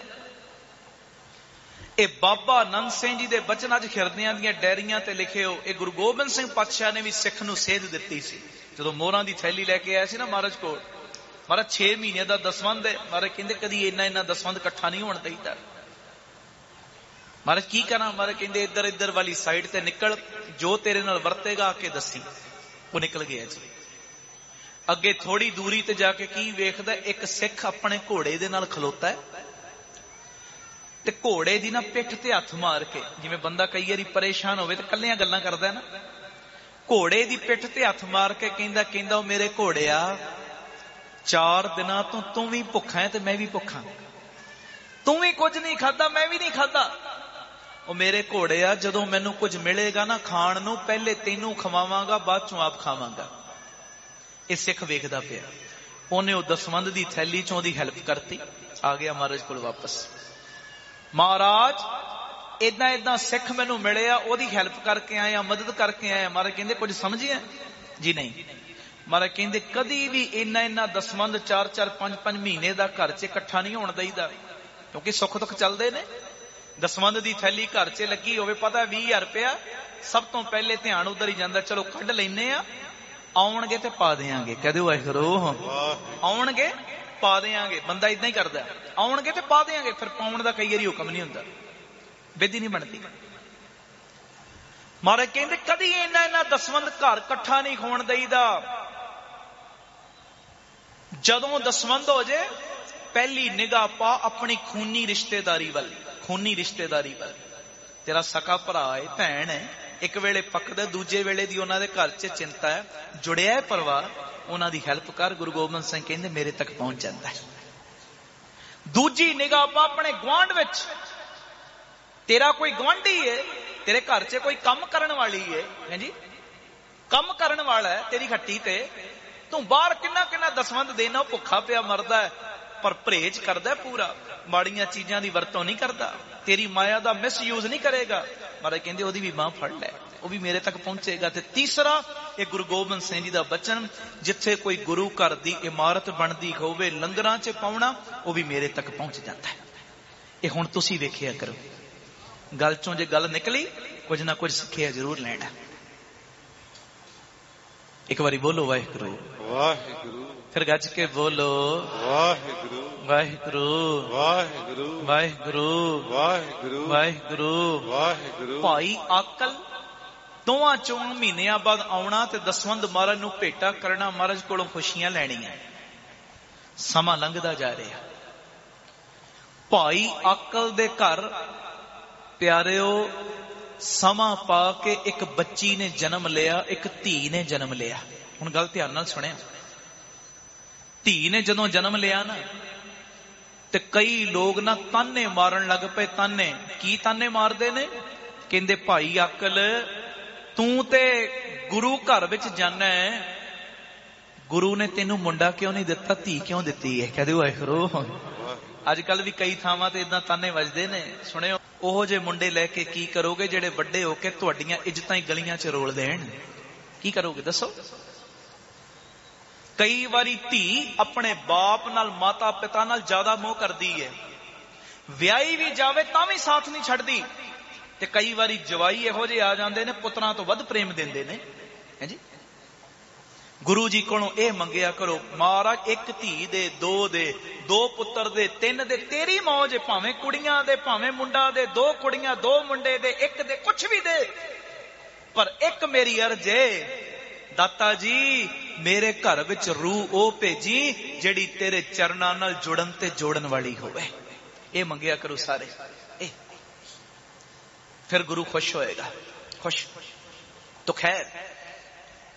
ਇਹ ਬਾਬਾ ਆਨੰਦ ਸਿੰਘ ਜੀ ਦੇ ਬਚਨ ਅੱਜ ਹਿਰਦਿਆਂ ਦੀਆਂ ਡੈਰੀਆਂ ਤੇ ਲਿਖੇ ਹੋ। ਇਹ ਗੁਰੂ ਗੋਬਿੰਦ ਸਿੰਘ ਪਾਤਸ਼ਾਹ ਨੇ ਵੀ ਸਿੱਖ ਨੂੰ ਸੇਧ ਦਿੱਤੀ ਸੀ। ਜਦੋਂ ਮੋਹਰਾਂ ਦੀ ਥੈਲੀ ਲੈ ਕੇ ਆਇਆ ਸੀ ਨਾ ਮਹਾਰਾਜ ਕੋਲ, ਮਹਾਰਾਜ 6 ਮਹੀਨੇ ਦਾ ਦਸਵੰਧ ਹੈ। ਮਹਾਰਾਜ ਕਹਿੰਦੇ ਕਦੀ ਇੰਨਾ ਦਸਵੰਧ ਇਕੱਠਾ ਨਹੀਂ ਹੋਣ ਦੇਈਦਾ। ਮਹਾਰਾਜ ਕੀ ਕਰਾਂ। ਮਹਾਰਾਜ ਕਹਿੰਦੇ ਇੱਧਰ ਵਾਲੀ ਸਾਈਡ ਤੇ ਨਿਕਲ, ਜੋ ਤੇਰੇ ਨਾਲ ਵਰਤੇਗਾ ਆ ਕੇ ਦੱਸੀ। ਉਹ ਨਿਕਲ ਗਿਆ ਜੀ। ਅੱਗੇ ਥੋੜੀ ਦੂਰੀ ਤੇ ਜਾ ਕੇ ਕੀ ਵੇਖਦਾ, ਇੱਕ ਸਿੱਖ ਆਪਣੇ ਘੋੜੇ ਦੇ ਨਾਲ ਖਲੋਤਾ ਹੈ ਤੇ ਘੋੜੇ ਦੀ ਨਾ ਪਿੱਠ ਤੇ ਹੱਥ ਮਾਰ ਕੇ, ਜਿਵੇਂ ਬੰਦਾ ਕਈ ਵਾਰੀ ਪਰੇਸ਼ਾਨ ਹੋਵੇ ਤੇ ਕੱਲੀਆਂ ਗੱਲਾਂ ਕਰਦਾ ਨਾ, ਘੋੜੇ ਦੀ ਪਿੱਠ ਤੇ ਹੱਥ ਮਾਰ ਕੇ ਕਹਿੰਦਾ ਉਹ ਮੇਰੇ ਘੋੜਿਆ, 4 ਦਿਨਾਂ ਤੋਂ ਤੂੰ ਵੀ ਭੁੱਖਾ ਹੈ ਤੇ ਮੈਂ ਵੀ ਭੁੱਖਾ। ਤੂੰ ਵੀ ਕੁਝ ਨਹੀਂ ਖਾਦਾ, ਮੈਂ ਵੀ ਨਹੀਂ ਖਾਦਾ। ਉਹ ਮੇਰੇ ਘੋੜਿਆ, ਜਦੋਂ ਮੈਨੂੰ ਕੁਝ ਮਿਲੇਗਾ ਨਾ ਖਾਣ ਨੂੰ, ਪਹਿਲੇ ਤੈਨੂੰ ਖਵਾਵਾਂਗਾ, ਬਾਅਦ ਚੋਂ ਆਪ ਖਾਵਾਂਗਾ। ਇਹ ਸਿੱਖ ਵੇਖਦਾ ਪਿਆ। ਉਹਨੇ ਉਹ ਦਸਵੰਧ ਦੀ ਥੈਲੀ ਚੋਂ ਉਹਦੀ ਹੈਲਪ ਕਰਤੀ, ਆ ਗਿਆ ਮਹਾਰਾਜ ਕੋਲ ਵਾਪਸ। ਮਹਾਰਾਜ ਏਦਾਂ ਸਿੱਖ ਮੈਨੂੰ ਮਿਲਿਆ, ਉਹਦੀ ਹੈਲਪ ਕਰਕੇ ਆਇਆ, ਮਦਦ ਕਰਕੇ ਆਇਆ। ਮਹਾਰਾਜ ਕਹਿੰਦੇ ਕੁਝ ਸਮਝਿਆ ਜੀ? ਨਹੀਂ। ਮਹਾਰਾਜ ਕਹਿੰਦੇ ਕਦੀ ਵੀ ਇੰਨਾ ਦਸਵੰਧ 4-4 5-5 ਮਹੀਨੇ ਦਾ ਘਰ 'ਚ ਇਕੱਠਾ ਨਹੀਂ ਹੋਣ ਦਈਦਾ, ਕਿਉਂਕਿ ਸੁੱਖ ਦੁੱਖ ਚੱਲਦੇ ਨੇ। ਦਸਵੰਧ ਦੀ ਥੈਲੀ ਘਰ 'ਚ ਲੱਗੀ ਹੋਵੇ, ਪਤਾ 20,000 ਰੁਪਇਆ, ਸਭ ਤੋਂ ਪਹਿਲੇ ਧਿਆਨ ਉਧਰ ਹੀ ਜਾਂਦਾ, ਚਲੋ ਕੱਢ ਲੈਨੇ ਆ, ਆਉਣਗੇ ਤੇ ਪਾ ਦੇਾਂਗੇ। ਕਹਦੇ ਵਾਹਿਗੁਰੂ, ਆਉਣਗੇ ਪਾ ਦੇਾਂਗੇ। ਬੰਦਾ ਇਦਾਂ ਹੀ ਕਰਦਾ, ਆਉਣਗੇ ਤੇ ਪਾ ਦੇਾਂਗੇ, ਫਿਰ ਪਾਉਣ ਦਾ ਕਈ ਵਾਰੀ ਹੁਕਮ ਨਹੀਂ ਹੁੰਦਾ, ਵਿਧੀ ਨਹੀਂ ਬਣਦੀ। ਮਹਾਰਾਜ ਕਹਿੰਦੇ ਕਦੀ ਇੰਨਾ ਦਸਵੰਧ ਘਰ ਇਕੱਠਾ ਨਹੀਂ ਹੋਣ ਦਈਦਾ। ਜਦੋਂ ਦਸਵੰਧ ਹੋ ਜੇ, ਪਹਿਲੀ ਨਿਗਾਹ ਪਾ ਆਪਣੀ ਖੂਨੀ ਰਿਸ਼ਤੇਦਾਰੀ ਵੱਲ। ਖੂਨੀ ਰਿਸ਼ਤੇਦਾਰੀ ਵੱਲ ਤੇਰਾ ਸਕਾ ਭਰਾ ਹੈ, ਭੈਣ ਹੈ, ਇੱਕ ਵੇਲੇ ਪੱਕਦਾ, ਦੂਜੇ ਵੇਲੇ ਦੀ ਉਹਨਾਂ ਦੇ ਘਰ 'ਚ ਚਿੰਤਾ ਹੈ, ਜੁੜਿਆ ਹੈ ਪਰਿਵਾਰ, ਉਹਨਾਂ ਦੀ ਹੈਲਪ ਕਰ। ਗੁਰੂ ਗੋਬਿੰਦ ਸਿੰਘ ਕਹਿੰਦੇ ਮੇਰੇ ਤੱਕ ਪਹੁੰਚ ਜਾਂਦਾ ਹੈ। ਦੂਜੀ ਨਿਗਾਹ ਪਾ ਆਪਣੇ ਗੁਆਂਢ ਵਿੱਚ। ਤੇਰਾ ਕੋਈ ਗੁਆਂਢੀ ਹੈ, ਤੇਰੇ ਘਰ 'ਚ ਕੋਈ ਕੰਮ ਕਰਨ ਵਾਲੀ ਹੈ, ਹਾਂਜੀ ਕੰਮ ਕਰਨ ਵਾਲਾ ਹੈ ਤੇਰੀ ਹੱਟੀ ਤੇ, ਤੂੰ ਬਾਹਰ ਕਿੰਨਾ ਦਸਵੰਧ ਦੇਣਾ, ਉਹ ਭੁੱਖਾ ਪਿਆ ਮਰਦਾ ਹੈ, ਪਰ ਪਰਹੇਜ਼ ਕਰਦਾ ਪੂਰਾ, ਮਾੜੀਆਂ ਚੀਜ਼ਾਂ ਦੀ ਵਰਤੋਂ ਨਹੀਂ ਕਰਦਾ, ਤੇਰੀ ਮਾਇਆ ਦਾ ਮਿਸਯੂਜ਼ ਨਹੀਂ ਕਰੇਗਾ। ਮਹਾਰਾਜ ਕਹਿੰਦੇ ਉਹਦੀ ਵੀ ਬਾਂਹ ਫੜ ਲੈ, ਉਹ ਵੀ ਮੇਰੇ ਤੱਕ ਪਹੁੰਚੇਗਾ। ਤੇ ਤੀਸਰਾ, ਇਹ ਗੁਰੂ ਗੋਬਿੰਦ ਸਿੰਘ ਜੀ ਦਾ ਬਚਨ, ਜਿੱਥੇ ਕੋਈ ਗੁਰੂ ਘਰ ਦੀ ਇਮਾਰਤ ਬਣਦੀ ਹੋਵੇ, ਲੰਗਰਾਂ 'ਚ ਪਾਉਣਾ, ਉਹ ਵੀ ਮੇਰੇ ਤੱਕ ਪਹੁੰਚ ਜਾਂਦਾ ਹੈ। ਇਹ ਹੁਣ ਤੁਸੀਂ ਵੇਖਿਆ ਕਰੋ, ਗੱਲ ਚੋਂ ਜੇ ਗੱਲ ਨਿਕਲੀ, ਕੁਝ ਨਾ ਕੁਝ ਸਿੱਖਿਆ ਜ਼ਰੂਰ ਲੈਣਾ। ਇੱਕ ਵਾਰੀ ਬੋਲੋ ਵਾਹਿਗੁਰੂ ਵਾਹਿਗੁਰੂ। ਫਿਰ ਗੱਜ ਕੇ ਬੋਲੋ ਵਾਹਿਗੁਰੂ ਵਾਹਿਗੁਰੂ ਵਾਹਿਗੁਰੂ ਵਾਹਿਗੁਰੂ ਵਾਹਿਗੁਰੂ ਵਾਹਿਗੁਰੂ ਵਾਹਿਗੁਰੂ। ਭਾਈ ਆਕਲ 2-4 ਮਹੀਨਿਆਂ ਬਾਅਦ ਆਉਣਾ ਤੇ ਦਸਵੰਧ ਮਹਾਰਾਜ ਨੂੰ ਭੇਟਾ ਕਰਨਾ, ਮਹਾਰਾਜ ਕੋਲੋਂ ਖੁਸ਼ੀਆਂ ਲੈਣੀਆਂ। ਸਮਾਂ ਲੰਘਦਾ ਜਾ ਰਿਹਾ। ਭਾਈ ਆਕਲ ਦੇ ਘਰ ਪਿਆਰਿਓ ਸਮਾਂ ਪਾ ਕੇ ਇੱਕ ਬੱਚੀ ਨੇ ਜਨਮ ਲਿਆ, ਇੱਕ ਧੀ ਨੇ ਜਨਮ ਲਿਆ। ਹੁਣ ਗੱਲ ਧਿਆਨ ਨਾਲ ਸੁਣਿਆ। ਧੀ ਨੇ ਜਦੋਂ ਜਨਮ ਲਿਆ ਨਾ, ਤੇ ਕਈ ਲੋਕ ਨਾ ਤਾਨੇ ਮਾਰਨ ਲੱਗ ਪਏ। ਤਾਨੇ ਕੀ ਤਾਨੇ ਮਾਰਦੇ ਨੇ? ਕਹਿੰਦੇ ਭਾਈ ਆਕਲ ਤੂੰ ਤੇ ਗੁਰੂ ਘਰ ਵਿੱਚ ਜਾਣਾ ਹੈ, ਗੁਰੂ ਨੇ ਤੈਨੂੰ ਮੁੰਡਾ ਕਿਉਂ ਨਹੀਂ ਦਿੱਤਾ, ਧੀ ਕਿਉਂ ਦਿੱਤੀ ਹੈ? ਕਹਦੇ ਵਾਹਿਗੁਰੂ। ਅੱਜ ਕੱਲ ਵੀ ਕਈ ਥਾਵਾਂ ਤੇ ਇਦਾਂ ਤਾਨੇ ਵੱਜਦੇ ਨੇ, ਸੁਣਿਓ। ਉਹੋ ਜਿਹੇ ਮੁੰਡੇ ਲੈ ਕੇ ਕੀ ਕਰੋਗੇ ਜਿਹੜੇ ਵੱਡੇ ਹੋ ਕੇ ਤੁਹਾਡੀਆਂ ਇੱਜ਼ਤਾਂ ਹੀ ਗਲੀਆਂ 'ਚ ਰੋਲ ਦੇਣ? ਕੀ ਕਰੋਗੇ ਦੱਸੋ? ਕਈ ਵਾਰੀ ਧੀ ਆਪਣੇ ਬਾਪ ਨਾਲ, ਮਾਤਾ ਪਿਤਾ ਨਾਲ ਜ਼ਿਆਦਾ ਮੋਹ ਕਰਦੀ ਹੈ, ਵਿਆਹੀ ਵੀ ਜਾਵੇ ਤਾਂ ਵੀ ਸਾਥ ਨਹੀਂ ਛੱਡਦੀ। ਤੇ ਕਈ ਵਾਰੀ ਜਵਾਈ ਇਹੋ ਜਿਹੇ ਆ ਜਾਂਦੇ ਨੇ, ਪੁੱਤਰਾਂ ਤੋਂ ਵੱਧ ਪ੍ਰੇਮ ਦਿੰਦੇ ਨੇ, ਹੈ ਜੀ। ਗੁਰੂ ਜੀ ਕੋਲੋਂ ਇਹ ਮੰਗਿਆ ਕਰੋ, ਮਹਾਰਾਜ ਇੱਕ ਧੀ ਦੇ, 2 ਦੇ, 2 ਪੁੱਤਰ ਦੇ, 3 ਦੇ, ਤੇਰੀ ਮੌਜ, ਭਾਵੇਂ ਕੁੜੀਆਂ ਦੇ ਭਾਵੇਂ ਮੁੰਡਾ ਦੇ, 2 ਕੁੜੀਆਂ 2 ਮੁੰਡੇ ਦੇ, 1 ਦੇ, ਕੁਛ ਵੀ ਦੇ, ਪਰ ਇੱਕ ਮੇਰੀ ਅਰਜ਼ ਏ ਦਾਤਾ ਜੀ, ਮੇਰੇ ਘਰ ਵਿੱਚ ਰੂਹ ਉਹ ਭੇਜੀ ਜਿਹੜੀ ਤੇਰੇ ਚਰਨਾਂ ਨਾਲ ਜੁੜਨ ਤੇ ਜੋੜਨ ਵਾਲੀ ਹੋਵੇ। ਇਹ ਮੰਗਿਆ ਕਰੋ ਸਾਰੇ। ਇਹ ਫਿਰ ਗੁਰੂ ਖੁਸ਼ ਹੋਏਗਾ। ਖੁਸ਼ तो खैर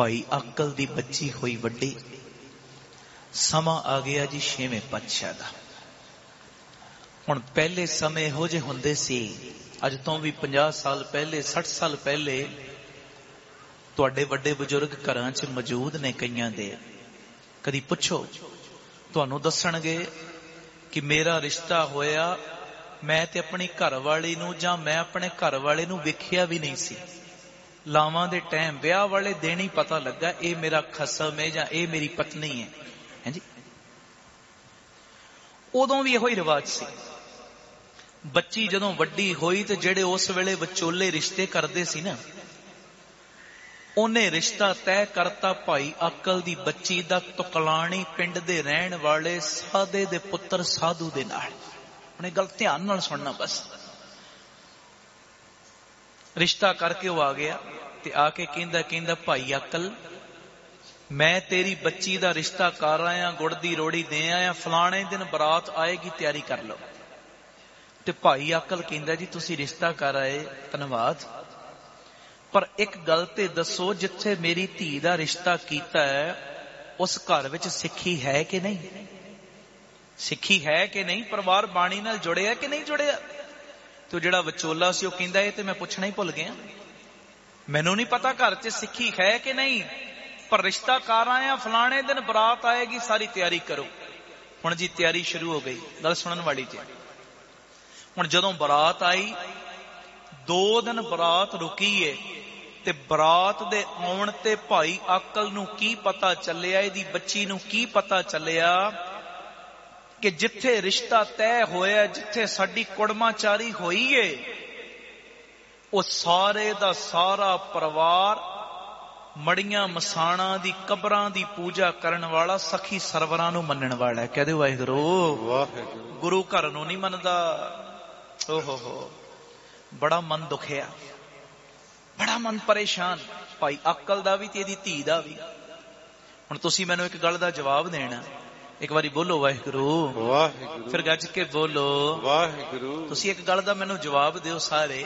ਭਾਈ ਅਕਲ ਦੀ ਬੱਚੀ ਹੋਈ ਵੱਡੀ। ਸਮਾਂ ਆ ਗਿਆ ਜੀ 6ਵੇਂ ਪਾਤਸ਼ਾਹ ਦਾ। ਹੁਣ ਪਹਿਲੇ ਸਮੇਂ ਇਹੋ ਜਿਹੇ ਹੁੰਦੇ ਸੀ, ਅੱਜ ਤੋਂ ਵੀ 50 ਸਾਲ ਪਹਿਲੇ, 60 ਸਾਲ ਪਹਿਲੇ ਤੁਹਾਡੇ ਵੱਡੇ ਬਜ਼ੁਰਗ ਘਰਾਂ 'ਚ ਮੌਜੂਦ ਨੇ ਕਈਆਂ ਦੇ। ਕਦੀ ਪੁੱਛੋ, ਤੁਹਾਨੂੰ ਦੱਸਣਗੇ ਕਿ ਮੇਰਾ ਰਿਸ਼ਤਾ ਹੋਇਆ, ਮੈਂ ਤੇ ਆਪਣੀ ਘਰਵਾਲੀ ਨੂੰ ਜਾਂ ਮੈਂ ਆਪਣੇ ਘਰ ਵਾਲੇ ਨੂੰ ਵੇਖਿਆ ਵੀ ਨਹੀਂ ਸੀ। ਲਾਵਾਂ ਦੇ ਟਾਈਮ, ਵਿਆਹ ਵਾਲੇ ਦਿਨ ਹੀ ਪਤਾ ਲੱਗਾ ਇਹ ਮੇਰਾ ਖਸਮ ਹੈ ਜਾਂ ਇਹ ਮੇਰੀ ਪਤਨੀ ਹੈ। ਹਾਂਜੀ, ਉਦੋਂ ਵੀ ਇਹੋ ਹੀ ਰਿਵਾਜ ਸੀ। ਬੱਚੀ ਜਦੋਂ ਵੱਡੀ ਹੋਈ ਤੇ ਜਿਹੜੇ ਉਸ ਵੇਲੇ ਵਿਚੋਲੇ ਰਿਸ਼ਤੇ ਕਰਦੇ ਸੀ ਨਾ, ਉਹਨੇ ਰਿਸ਼ਤਾ ਤੈਅ ਕਰਤਾ ਭਾਈ ਅਕਲ ਦੀ ਬੱਚੀ ਦਾ ਤੁਕਲਾਣੀ ਪਿੰਡ ਦੇ ਰਹਿਣ ਵਾਲੇ ਸਾਧੇ ਦੇ ਪੁੱਤਰ ਸਾਧੂ ਦੇ ਨਾਲ। ਉਹਨੇ ਗੱਲ ਧਿਆਨ ਨਾਲ ਸੁਣਨਾ ਬਸ। ਰਿਸ਼ਤਾ ਕਰਕੇ ਉਹ ਆ ਗਿਆ ਤੇ ਆ ਕੇ ਕਹਿੰਦਾ ਭਾਈ ਅਕਲ, ਮੈਂ ਤੇਰੀ ਬੱਚੀ ਦਾ ਰਿਸ਼ਤਾ ਕਰ ਆਇਆ, ਗੁੜ ਦੀ ਰੋੜੀ ਦੇ ਆਇਆ, ਫਲਾਣੇ ਦਿਨ ਬਰਾਤ ਆਏਗੀ, ਤਿਆਰੀ ਕਰ ਲਓ। ਤੇ ਭਾਈ ਅਕਲ ਕਹਿੰਦਾ ਜੀ ਤੁਸੀਂ ਰਿਸ਼ਤਾ ਕਰ ਆਏ, ਧੰਨਵਾਦ, ਪਰ ਇੱਕ ਗੱਲ ਤੇ ਦੱਸੋ, ਜਿੱਥੇ ਮੇਰੀ ਧੀ ਦਾ ਰਿਸ਼ਤਾ ਕੀਤਾ ਹੈ ਉਸ ਘਰ ਵਿੱਚ ਸਿੱਖੀ ਹੈ ਕਿ ਨਹੀਂ? ਸਿੱਖੀ ਹੈ ਕਿ ਨਹੀਂ? ਪਰਿਵਾਰ ਬਾਣੀ ਨਾਲ ਜੁੜਿਆ ਕਿ ਨਹੀਂ ਜੁੜਿਆ? ਤੇ ਜਿਹੜਾ ਵਿਚੋਲਾ ਸੀ ਉਹ ਕਹਿੰਦਾ ਇਹ ਤੇ ਮੈਂ ਪੁੱਛਣਾ ਹੀ ਭੁੱਲ ਗਿਆ, ਮੈਨੂੰ ਨਹੀਂ ਪਤਾ ਘਰ 'ਚ ਸਿੱਖੀ ਹੈ ਕਿ ਨਹੀਂ, ਪਰ ਰਿਸ਼ਤਾ ਕਰ ਆਇਆ, ਫਲਾਣੇ ਦਿਨ ਬਰਾਤ ਆਏਗੀ, ਸਾਰੀ ਤਿਆਰੀ ਕਰੋ। ਹੁਣ ਜੀ ਤਿਆਰੀ ਸ਼ੁਰੂ ਹੋ ਗਈ। ਗੱਲ ਸੁਣਨ ਵਾਲੀ ਜੀ। ਹੁਣ ਜਦੋਂ ਬਰਾਤ ਆਈ, 2 ਦਿਨ ਬਰਾਤ ਰੁਕੀ ਏ ਤੇ ਬਰਾਤ ਦੇ ਆਉਣ ਤੇ ਭਾਈ ਅਕਲ ਨੂੰ ਕੀ ਪਤਾ ਚੱਲਿਆ, ਇਹਦੀ ਬੱਚੀ ਨੂੰ ਕੀ ਪਤਾ ਚੱਲਿਆ ਕਿ ਜਿੱਥੇ ਰਿਸ਼ਤਾ ਤੈਅ ਹੋਇਆ, ਜਿੱਥੇ ਸਾਡੀ ਕੁੜਮਾਚਾਰੀ ਹੋਈ ਏ, ਉਹ ਸਾਰੇ ਦਾ ਸਾਰਾ ਪਰਿਵਾਰ ਮੜੀਆਂ ਮਸਾਣਾ ਦੀ ਕਬਰਾਂ ਦੀ ਪੂਜਾ ਕਰਨ ਵਾਲਾ, ਸਖੀ ਸਰਵਰਾਂ ਨੂੰ ਮੰਨਣ ਵਾਲਾ ਹੈ। ਕਹਦੇ ਵਾਹਿਗੁਰੂ। ਵਾਹਿਗੁਰੂ। ਗੁਰੂ ਘਰ ਨੂੰ ਨਹੀਂ ਮੰਨਦਾ। ਓਹੋ, ਬੜਾ ਮਨ ਦੁਖਿਆ, ਬੜਾ ਮਨ ਪਰੇਸ਼ਾਨ, ਭਾਈ ਅਕਲ ਦਾ ਵੀ ਤੇ ਇਹਦੀ ਧੀ ਦਾ ਵੀ। ਹੁਣ ਤੁਸੀਂ ਮੈਨੂੰ ਇੱਕ ਗੱਲ ਦਾ ਜਵਾਬ ਦੇਣਾ, ਇੱਕ ਵਾਰੀ ਬੋਲੋ ਵਾਹਿਗੁਰੂ। ਵਾਹਿਗੁਰੂ। ਫਿਰ ਗੱਜ ਕੇ ਬੋਲੋ ਵਾਹਿਗੁਰੂ। ਤੁਸੀਂ ਇੱਕ ਗੱਲ ਦਾ ਮੈਨੂੰ ਜਵਾਬ ਦਿਓ ਸਾਰੇ,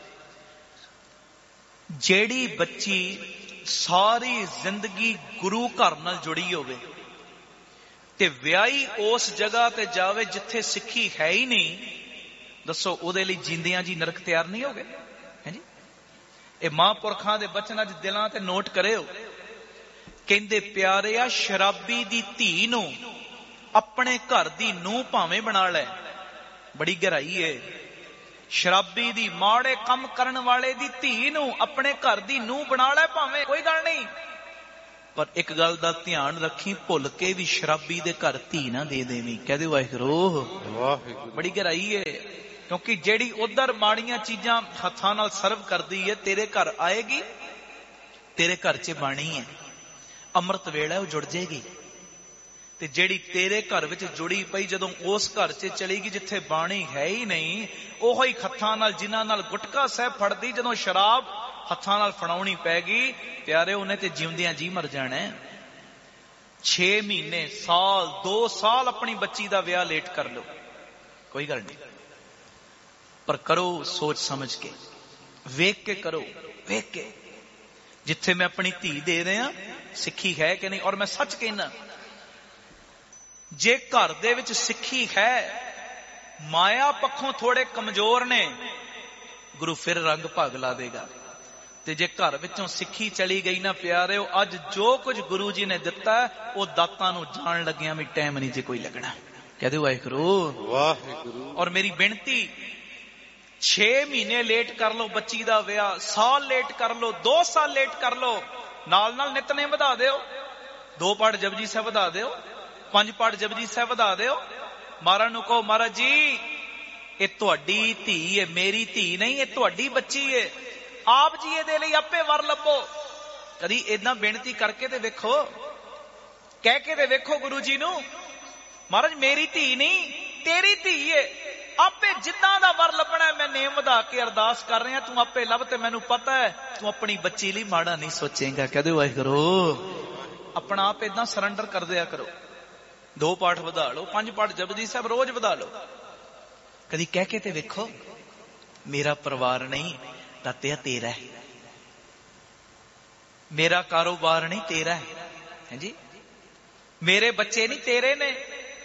ਜਿਹੜੀ ਬੱਚੀ ਸਾਰੀ ਜ਼ਿੰਦਗੀ ਗੁਰੂ ਘਰ ਨਾਲ ਜੁੜੀ ਹੋਵੇ ਤੇ ਵਿਆਹੀ ਉਸ ਜਗ੍ਹਾ ਤੇ ਜਾਵੇ ਜਿੱਥੇ ਸਿੱਖੀ ਹੈ ਹੀ ਨਹੀਂ, ਦੱਸੋ ਉਹਦੇ ਲਈ ਜਿੰਦਿਆਂ ਜੀ ਨਰਕ ਤਿਆਰ ਨਹੀਂ ਹੋ ਗਏ? ਹਾਂਜੀ, ਇਹ ਮਹਾਂਪੁਰਖਾਂ ਦੇ ਬਚਨ ਅੱਜ ਦਿਲਾਂ ਤੇ ਨੋਟ ਕਰਿਓ। ਕਹਿੰਦੇ ਪਿਆਰਿਆ, ਸ਼ਰਾਬੀ ਦੀ ਧੀ ਨੂੰ ਆਪਣੇ ਘਰ ਦੀ ਨੂੰਹ ਭਾਵੇਂ ਬਣਾ ਲੈ, ਬੜੀ ਗਹਿਰਾਈ ਏ। ਸ਼ਰਾਬੀ ਦੀ, ਮਾੜੇ ਕੰਮ ਕਰਨ ਵਾਲੇ ਦੀ ਧੀ ਨੂੰ ਆਪਣੇ ਘਰ ਦੀ ਨੂੰਹ ਬਣਾ ਲੈ ਭਾਵੇਂ, ਕੋਈ ਗੱਲ ਨਹੀਂ, ਪਰ ਇੱਕ ਗੱਲ ਦਾ ਧਿਆਨ ਰੱਖੀ, ਭੁੱਲ ਕੇ ਵੀ ਸ਼ਰਾਬੀ ਦੇ ਘਰ ਧੀ ਨਾ ਦੇ ਦੇਵੀਂ। ਕਹਦੇ ਵਾਹਿਗੁਰੂ। ਵਾਹਿਗੁਰੂ। ਬੜੀ ਗਹਿਰਾਈ ਏ, ਕਿਉਂਕਿ ਜਿਹੜੀ ਉਧਰ ਮਾੜੀਆਂ ਚੀਜ਼ਾਂ ਹੱਥਾਂ ਨਾਲ ਸਰਵ ਕਰਦੀ ਏ, ਤੇਰੇ ਘਰ ਆਏਗੀ, ਤੇਰੇ ਘਰ 'ਚ ਬਾਣੀ ਹੈ, ਅੰਮ੍ਰਿਤ ਵੇਲਾ ਉਹ ਜੁੜ ਜਾਏਗੀ। ਤੇ ਜਿਹੜੀ ਤੇਰੇ ਘਰ ਵਿੱਚ ਜੁੜੀ ਪਈ, ਜਦੋਂ ਉਸ ਘਰ 'ਚ ਚਲੇਗੀ ਜਿੱਥੇ ਬਾਣੀ ਹੈ ਹੀ ਨਹੀਂ, ਉਹੋ ਹੀ ਹੱਥਾਂ ਨਾਲ, ਜਿਨ੍ਹਾਂ ਨਾਲ ਗੁਟਕਾ ਸਾਹਿਬ ਫੜਦੀ, ਜਦੋਂ ਸ਼ਰਾਬ ਹੱਥਾਂ ਨਾਲ ਫੜਾਉਣੀ ਪੈ ਗਈ, ਪਿਆਰੇ ਉਹਨੇ ਤੇ ਜਿਉਂਦਿਆਂ ਜੀ ਮਰ ਜਾਣਾ। 6 ਮਹੀਨੇ, ਸਾਲ, 2 ਸਾਲ ਆਪਣੀ ਬੱਚੀ ਦਾ ਵਿਆਹ ਲੇਟ ਕਰ ਲਓ, ਕੋਈ ਗੱਲ ਨਹੀਂ, ਪਰ ਕਰੋ ਸੋਚ ਸਮਝ ਕੇ, ਵੇਖ ਕੇ ਕਰੋ, ਵੇਖ ਕੇ। ਜਿੱਥੇ ਮੈਂ ਆਪਣੀ ਧੀ ਦੇ ਰਿਹਾ, ਸਿੱਖੀ ਹੈ ਕਿ ਨਹੀਂ? ਔਰ ਮੈਂ ਸੱਚ ਕਹਿਣਾ, ਜੇ ਘਰ ਦੇ ਵਿੱਚ ਸਿੱਖੀ ਹੈ, ਮਾਇਆ ਪੱਖੋਂ ਥੋੜੇ ਕਮਜ਼ੋਰ ਨੇ, ਗੁਰੂ ਫਿਰ ਰੰਗ ਭਾਗ ਲਾ ਦੇਗਾ। ਤੇ ਜੇ ਘਰ ਵਿੱਚੋਂ ਸਿੱਖੀ ਚਲੀ ਗਈ ਨਾ ਪਿਆਰਿਓ, ਅੱਜ ਜੋ ਕੁਝ ਗੁਰੂ ਜੀ ਨੇ ਦਿੱਤਾ ਉਹ ਦਾਤਾਂ ਨੂੰ ਜਾਣ ਲੱਗਿਆ ਵੀ ਟਾਈਮ ਨਹੀਂ ਜੇ ਕੋਈ ਲੱਗਣਾ। ਕਹਦੇ ਵਾਹਿਗੁਰੂ। ਵਾਹਿਗੁਰੂ। ਔਰ ਮੇਰੀ ਬੇਨਤੀ, 6 ਮਹੀਨੇ ਲੇਟ ਕਰ ਲਓ ਬੱਚੀ ਦਾ ਵਿਆਹ, ਸਾਲ ਲੇਟ ਕਰ ਲਓ, 2 ਸਾਲ ਲੇਟ ਕਰ ਲਓ, ਨਾਲ ਨਾਲ ਨਿਤਨੇਮ ਵਧਾ ਦਿਓ, 2 ਪਾਠ ਜਪਜੀ ਸਾਹਿਬ ਵਧਾ ਦਿਓ, 5 ਪਾਠ ਜਪਜੀ ਸਾਹਿਬ ਵਧਾ ਦਿਓ। ਮਹਾਰਾਜ ਨੂੰ ਕਹੋ, ਮਹਾਰਾਜ ਜੀ ਇਹ ਤੁਹਾਡੀ ਧੀ ਹੈ, ਮੇਰੀ ਧੀ ਨਹੀਂ, ਇਹ ਤੁਹਾਡੀ ਬੱਚੀ ਹੈ, ਆਪ ਜੀ ਇਹਦੇ ਲਈ ਆਪੇ ਵਰ ਲੱਭੋ। ਕਦੀ ਏਦਾਂ ਬੇਨਤੀ ਕਰਕੇ ਤੇ ਵੇਖੋ, ਕਹਿ ਕੇ ਤੇ ਵੇਖੋ ਗੁਰੂ ਜੀ ਨੂੰ, ਮਹਾਰਾਜ ਮੇਰੀ ਧੀ ਨਹੀਂ, ਤੇਰੀ ਧੀ ਹੈ, ਆਪੇ ਜਿੱਦਾਂ ਦਾ ਵਰ ਲੱਭਣਾ ਮੈਂ ਨੇਮ ਵਧਾ ਕੇ ਅਰਦਾਸ ਕਰ ਰਿਹਾ, ਤੂੰ ਆਪੇ ਲੱਭ, ਤੇ ਮੈਨੂੰ ਪਤਾ ਹੈ ਤੂੰ ਆਪਣੀ ਬੱਚੀ ਲਈ ਮਾੜਾ ਨਹੀਂ ਸੋਚੇਂਗਾ। ਕਹਦੇ ਵਾਹਿਗੁਰੂ। ਆਪਣਾ ਆਪ ਏਦਾਂ ਸਰੈਂਡਰ ਕਰ ਦਿਆ ਕਰੋ, 2 ਪਾਠ ਵਧਾ ਲਓ, 5 ਪਾਠ ਜਪਜੀ ਸਾਹਿਬ ਰੋਜ਼ ਵਧਾ ਲਓ। ਕਦੀ ਕਹਿ ਕੇ ਤੇ ਵੇਖੋ, ਮੇਰਾ ਪਰਿਵਾਰ ਨਹੀਂ ਦਾਤਿਆ ਤੇਰਾ ਹੈ, मेरा कारोबार नहीं तेरा है जी, मेरे बच्चे नहीं तेरे ने।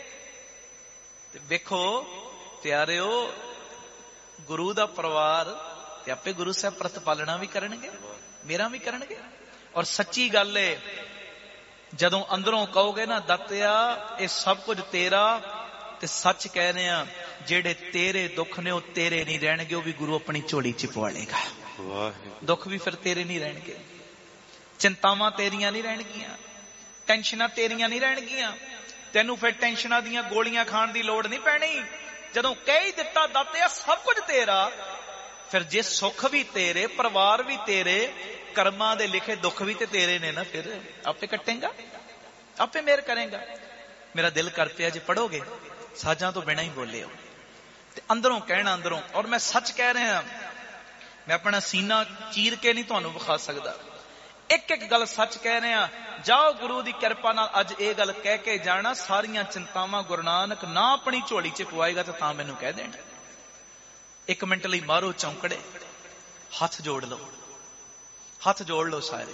देखो प्यारिओ, गुरु दा परिवार ते आपे गुरु साहब प्रतिपालना भी करनगे, मेरा भी करनगे। और सच्ची गल है, जदों अंदरों कहोगे ना दातिया ये सब कुछ तेरा, ते सच कह रहे हैं जेड़े तेरे दुख ने वो तेरे नहीं रहणगे, वो भी गुरु अपनी झोली च पवा लेगा। दुख भी फिर तेरे नहीं रहणगे, चिंतावां तेरियां नहीं रहणगियां, टेंशनां तेरियां नहीं रहणगियां। तेनू फिर टेंशनां दियां गोलियां खाण दी लोड़ नहीं पैनी। जदों कह ही दिता दातिया सब कुछ तेरा, फिर जे सुख भी तेरे, परिवार भी तेरे, कर्मां दे लिखे दुख भी ते तेरे ने ना, फिर आपे कटेगा, आपे मेहर करेगा। मेरा दिल कर पिया जे पढ़ोगे, साजां तो बिना ही बोले हो, ते अंदरों कहना अंदरों। और मैं सच कह रहा, मैं अपना सीना चीर के नहीं तुहानू विखा सकदा, एक एक गल सच कह रहे हैं। जाओ गुरु की कृपा नाल अज ये गल कह के जाना, सारियां चिंतावां गुरु नानक ना अपनी झोली च पवाएगा तो तां मैनू कह देना। एक मिनट लई मारो चौंकड़े, हाथ जोड़ लो, हाथ जोड़ लो सारे।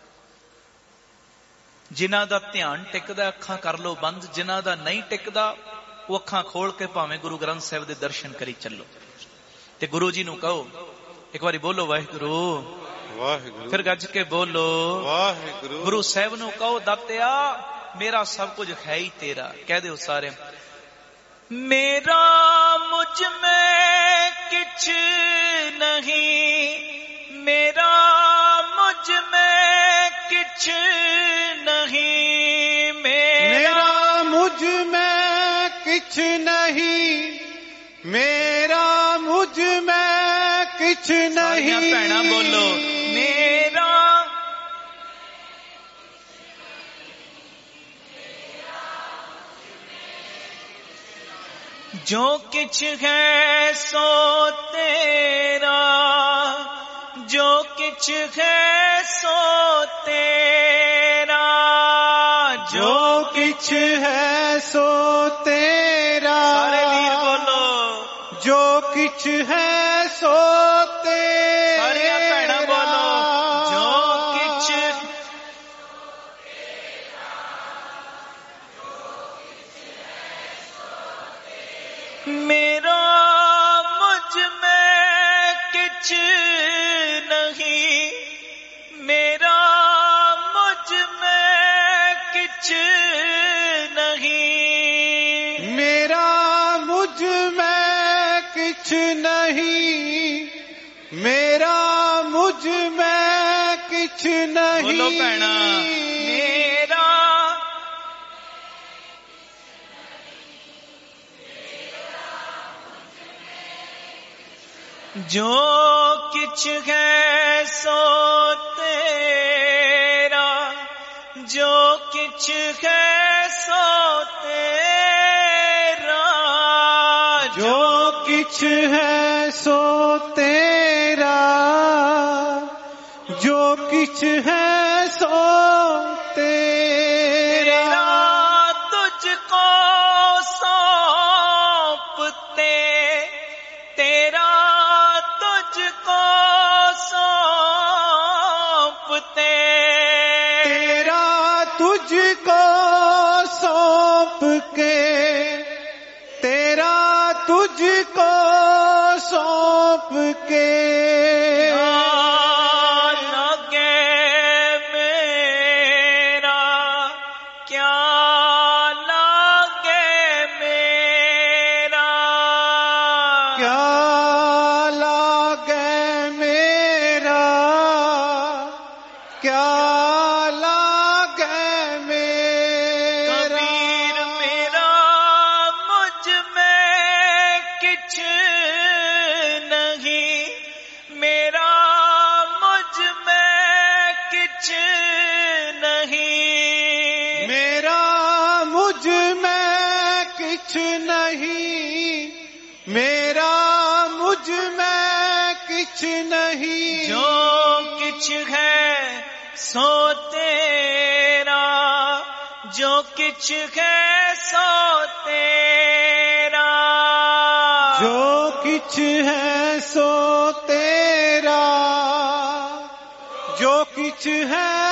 जिन्हां दा ध्यान टिकदा अखां कर लो बंद, जिन्हां दा नहीं टिकदा वो अखां खोल के भावें गुरु ग्रंथ साहिब दे दर्शन करी चलो। ते गुरु जी नू कहो एक बारी बोलो वाहिगुरू वाहिगुरू, फिर गज के बोलो वाहिगुरू। गुरु साहब नू कहो दातिया मेरा सब कुछ है ही तेरा। कह दो सारे, मेरा मुझ में किछ नहीं, मेरा मुझ में किछ नहीं, मेरा मुझ में किछ नहीं, मेरा मुझ में किछ नहीं। भैणा बोलो, मेरा जो किछ है सो तेरा, जो किछ है सो तेरा, जो किछ है सो तेरा। सारे वीर बोलो, जो किछ है सो तेरा। सारे भैणा बोलो, जो किछ मेरा मुझ में किछ नहीं, मेरा मुझ में किछ नहीं, मेरा मुझ में किछ नहीं, मेरा मुझ में किछ नहीं। बोलो भैणा, मेरा जो किछ है सो तेरा, जो किछ है सो तेरा, जो किछ है सो तेरा, जो किछ है सो तेरा। तुझको सौंपते, तेरा तुझको सौंपते, तेरा तुझको सौंप के, तेरा तुझको सौंप के। जो किछ है सो तेरा, जो किछ है सो तेरा, जो किछ है सो तेरा, जो किछ है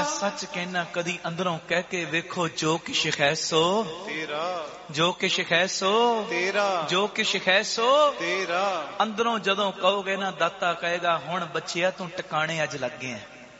मैं सच कहना कदी अंदरों कह के वेखो जो किश है सो तेरा, जो किश है सो तेरा, जो किश है सो तेरा। अंदरों जदों कहोगे ना दाता कहेगा हुण बच्चिया तू टकाने अज लग गया।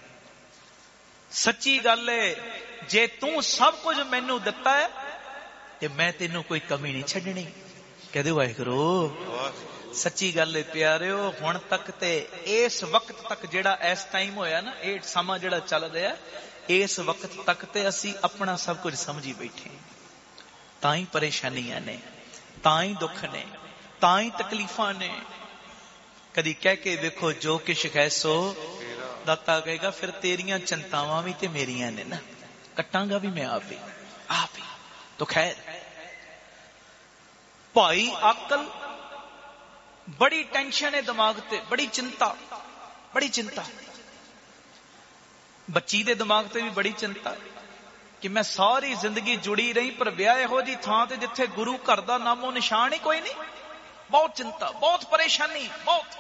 सच्ची गल है, जे तू सब कुछ मैनू दिता है ते मैं तेनू कोई कमी नहीं छड्डनी। कहदे वाहिगुरू सच्ची गल है प्यारिओ, हुण तक ते इस वक्त तक जेड़ा इस टाइम होया ना, ये समा जेड़ा चल रहा इस वक्त तक ते असी अपना सब कुछ समझी बैठे, ताई परेशानियां ने, ताई दुख ने, ताई तकलीफां ने। कदी कह के देखो जो किश है सो दाता कहेगा फिर तेरियां चिंतावां भी ते मेरियां ने ना, कटांगा भी मैं आप ही। तो खैर भाई अकल बड़ी टेंशन है दिमाग ते, बड़ी चिंता। बच्ची दे दिमाग ते भी बड़ी चिंता कि मैं सारी जिंदगी जुड़ी रही पर ब्याह इहो जी थां ते जिथे गुरु घर दा नामो निशान ही कोई नहीं। बहुत चिंता, बहुत परेशानी, बहुत।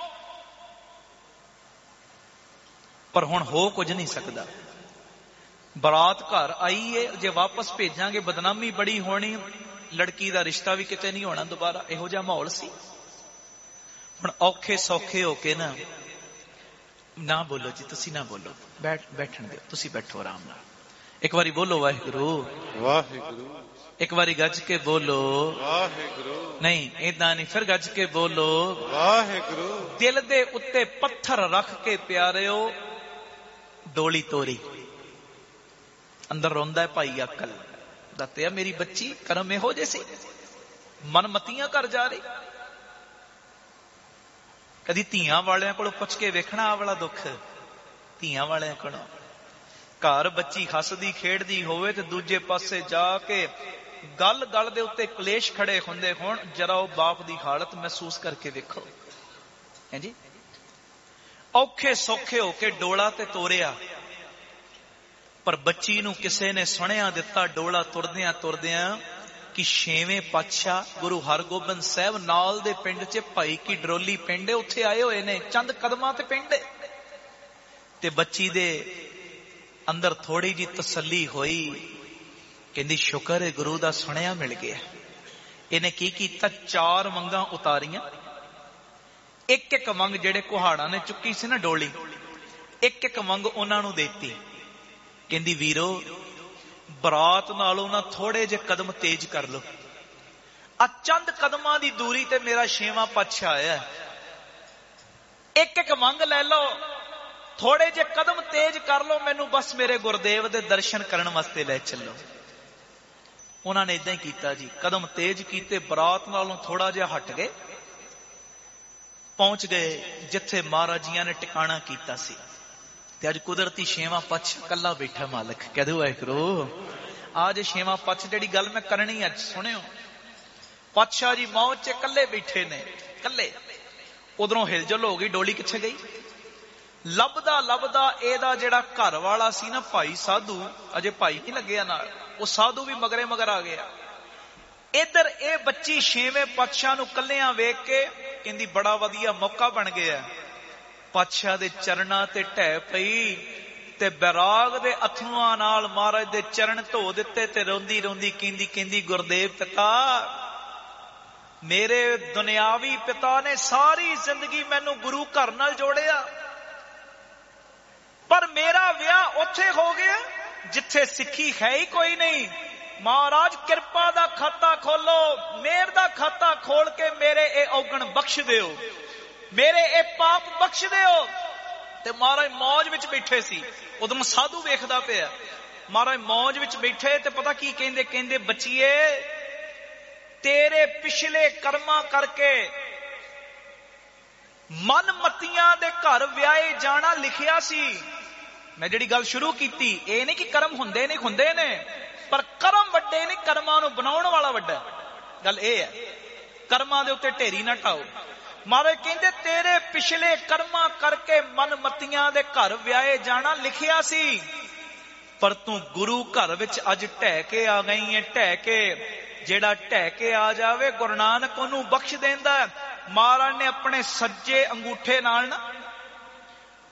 पर हुण हो कुछ नहीं सकदा। बरात घर आई है, जे वापस भेजांगे बदनामी बड़ी होनी, लड़की दा रिश्ता भी किते नहीं होना दोबारा, इहो जिहा माहौल सी। हुण औखे सौखे होके ना बोलो जी, तुसी ना बोलो, बैठण दो, तुसी बैठो आराम नाल। एक बारी बोलो वाहिगुरू वाहिगुरू, एक बारी गज के बोलो वाहिगुरू, नहीं इदां नहीं, फिर गज के बोलो वाहिगुरू। दिल दे उत्ते पत्थर रख के प्यारिओ डोली तोरी। अंदर रोंदा है भाई अकल, दाते मेरी बच्ची करम इहो जे सी, मनमतियां कर जा रही। कदी धीआं वालियां कोलों पुछ के वेखना आ वाला दुख, धीआं वालियां कोलों। घर बच्ची हसदी खेडदी होवे ते दूजे पासे जाके गल गल दे उत्ते कलेश खड़े हुंदे होण, जरा ओ बाप दी हालत महसूस करके वेखो। हैं जी, औखे सौखे होके डोला ते तोरिया, पर बच्ची नूं किसे ने सुनिया दिता डोला तुरदियां तुरदियां कि 6वें पातशाह गुरु हरगोबिंद साहब नाल दे पिंड च भाई की डरोली पिंड है, उत्थे आए होए ने, चंद कदमां ते पिंड है। ते बच्ची दे अंदर थोड़ी जी तसल्ली होई, कहंदी शुक्र है गुरु दा सुनिया मिल गया। इन्हें की कीता, 4 मंगां उतारियां, एक एक मंग जेड़े कुहाड़ा ने चुकी सी ना डोली, एक एक मंग उन्हां नूं देती। कहंदी वीरो बरात नालों ना थोड़े जे कदम तेज कर लो, आ चंद कदमां दी दूरी ते मेरा 6वां पातशाह आया, एक एक मंग ले लो, थोड़े जे कदम तेज कर लो, मैनू बस मेरे गुरदेव दे दर्शन करने वास्ते ले चलो। उन्होंने इदां ही कीता जी, कदम तेज कीते, बरात नालों थोड़ा जिहा हट गए, पहुंच गए जिथे महाराज जियां ने टिकाणा कीता सी। ते अज कुदरती 6वां पातशाह कला बैठा मालक। कह दो वाहिगुरू आज 6वां पातशाह जेड़ी गल मैं करनी अज सुनियो, पातशाह जी मौज च कल्ले बैठे ने, कल्ले। उधरों हिलजुल हो गई, डोली किथे गई? लभदा लभदा एदा जेड़ा घर वाला सी ना भाई साधु, अजे भाई नहीं लग्या नाल, वो साधु भी मगरे मगर आ गया। इधर ए बच्ची 6वें पातशाह नूं कल्लियां वेख के कहंदी बड़ा वधिया मौका बन गया। पातशाह दे चरणां ते ढह पई ते बैराग दे अथरूआं नाल महाराज दे चरण धो दिते ते रोंदी रोंदी कहंदी गुरदेव पिता, मेरे दुनियावी पिता ने सारी जिंदगी मैनू गुरु घर नाल जोड़िया, पर मेरा विआह उत्थे हो गया जिथे सिक्खी है ही कोई नहीं। महाराज किरपा दा खाता खोलो, मेहर दा खाता खोल के मेरे ए औगण बख्श दिओ, मेरे ए पाप बख्श दिओ। ते महाराज मौज विच बैठे सी, उदों साधु वेखदा पिया। महाराज मौज विच बैठे ते पता की कहंदे, कहंदे बच्चीए तेरे पिछले कर्मा करके मन मतियां दे घर व्याए जाना लिखिया सी। मैं जिहड़ी गल शुरू कीती, ये नहीं कि कर्म हुंदे नहीं, हुंदे ने, पर कर्म वड्डे नहीं, कर्मां नूं बनाउण वाला वड्डा। गल ये है, कर्मां दे उत्ते ढेरी ना ढाओ। महाराज कहंदे तेरे पिछले कर्मा करके मन मतियां दे घर व्याए जाना लिखिया सी, पर तू गुरु घर विच अज ढह के आ गई है। ढह के जेड़ा ढह के आ जावे गुरु नानक ओनू बख्श देंदा। महाराज ने अपने सज्जे अंगूठे नाल ना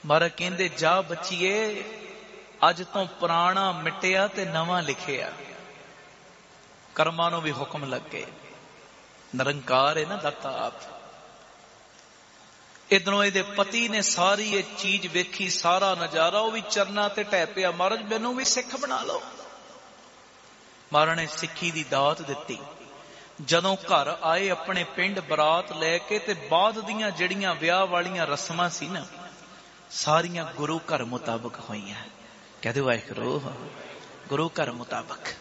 महाराज कहंदे जा बच्चीए अज तो पुराना मिटिया ते नवां लिखिया। कर्मां नूं भी हुक्म लग गए। निरंकार है ना दाता आप। इधरों इहदे पति ने सारी ये चीज वेखी, सारा नजारा, वह भी चरना ते ढह पिया। महाराज मैनू भी सिख बना लो। महाराज ने सिक्खी दी दात दिती। जदों घर आए अपने पिंड बरात लैके ते बाद दियां जड़ियां ब्याह वालियां रस्मां सी ना, सारियां गुरु घर मुताबक होईयां। कहदे वाहिगुरू गुरु घर मुताबक।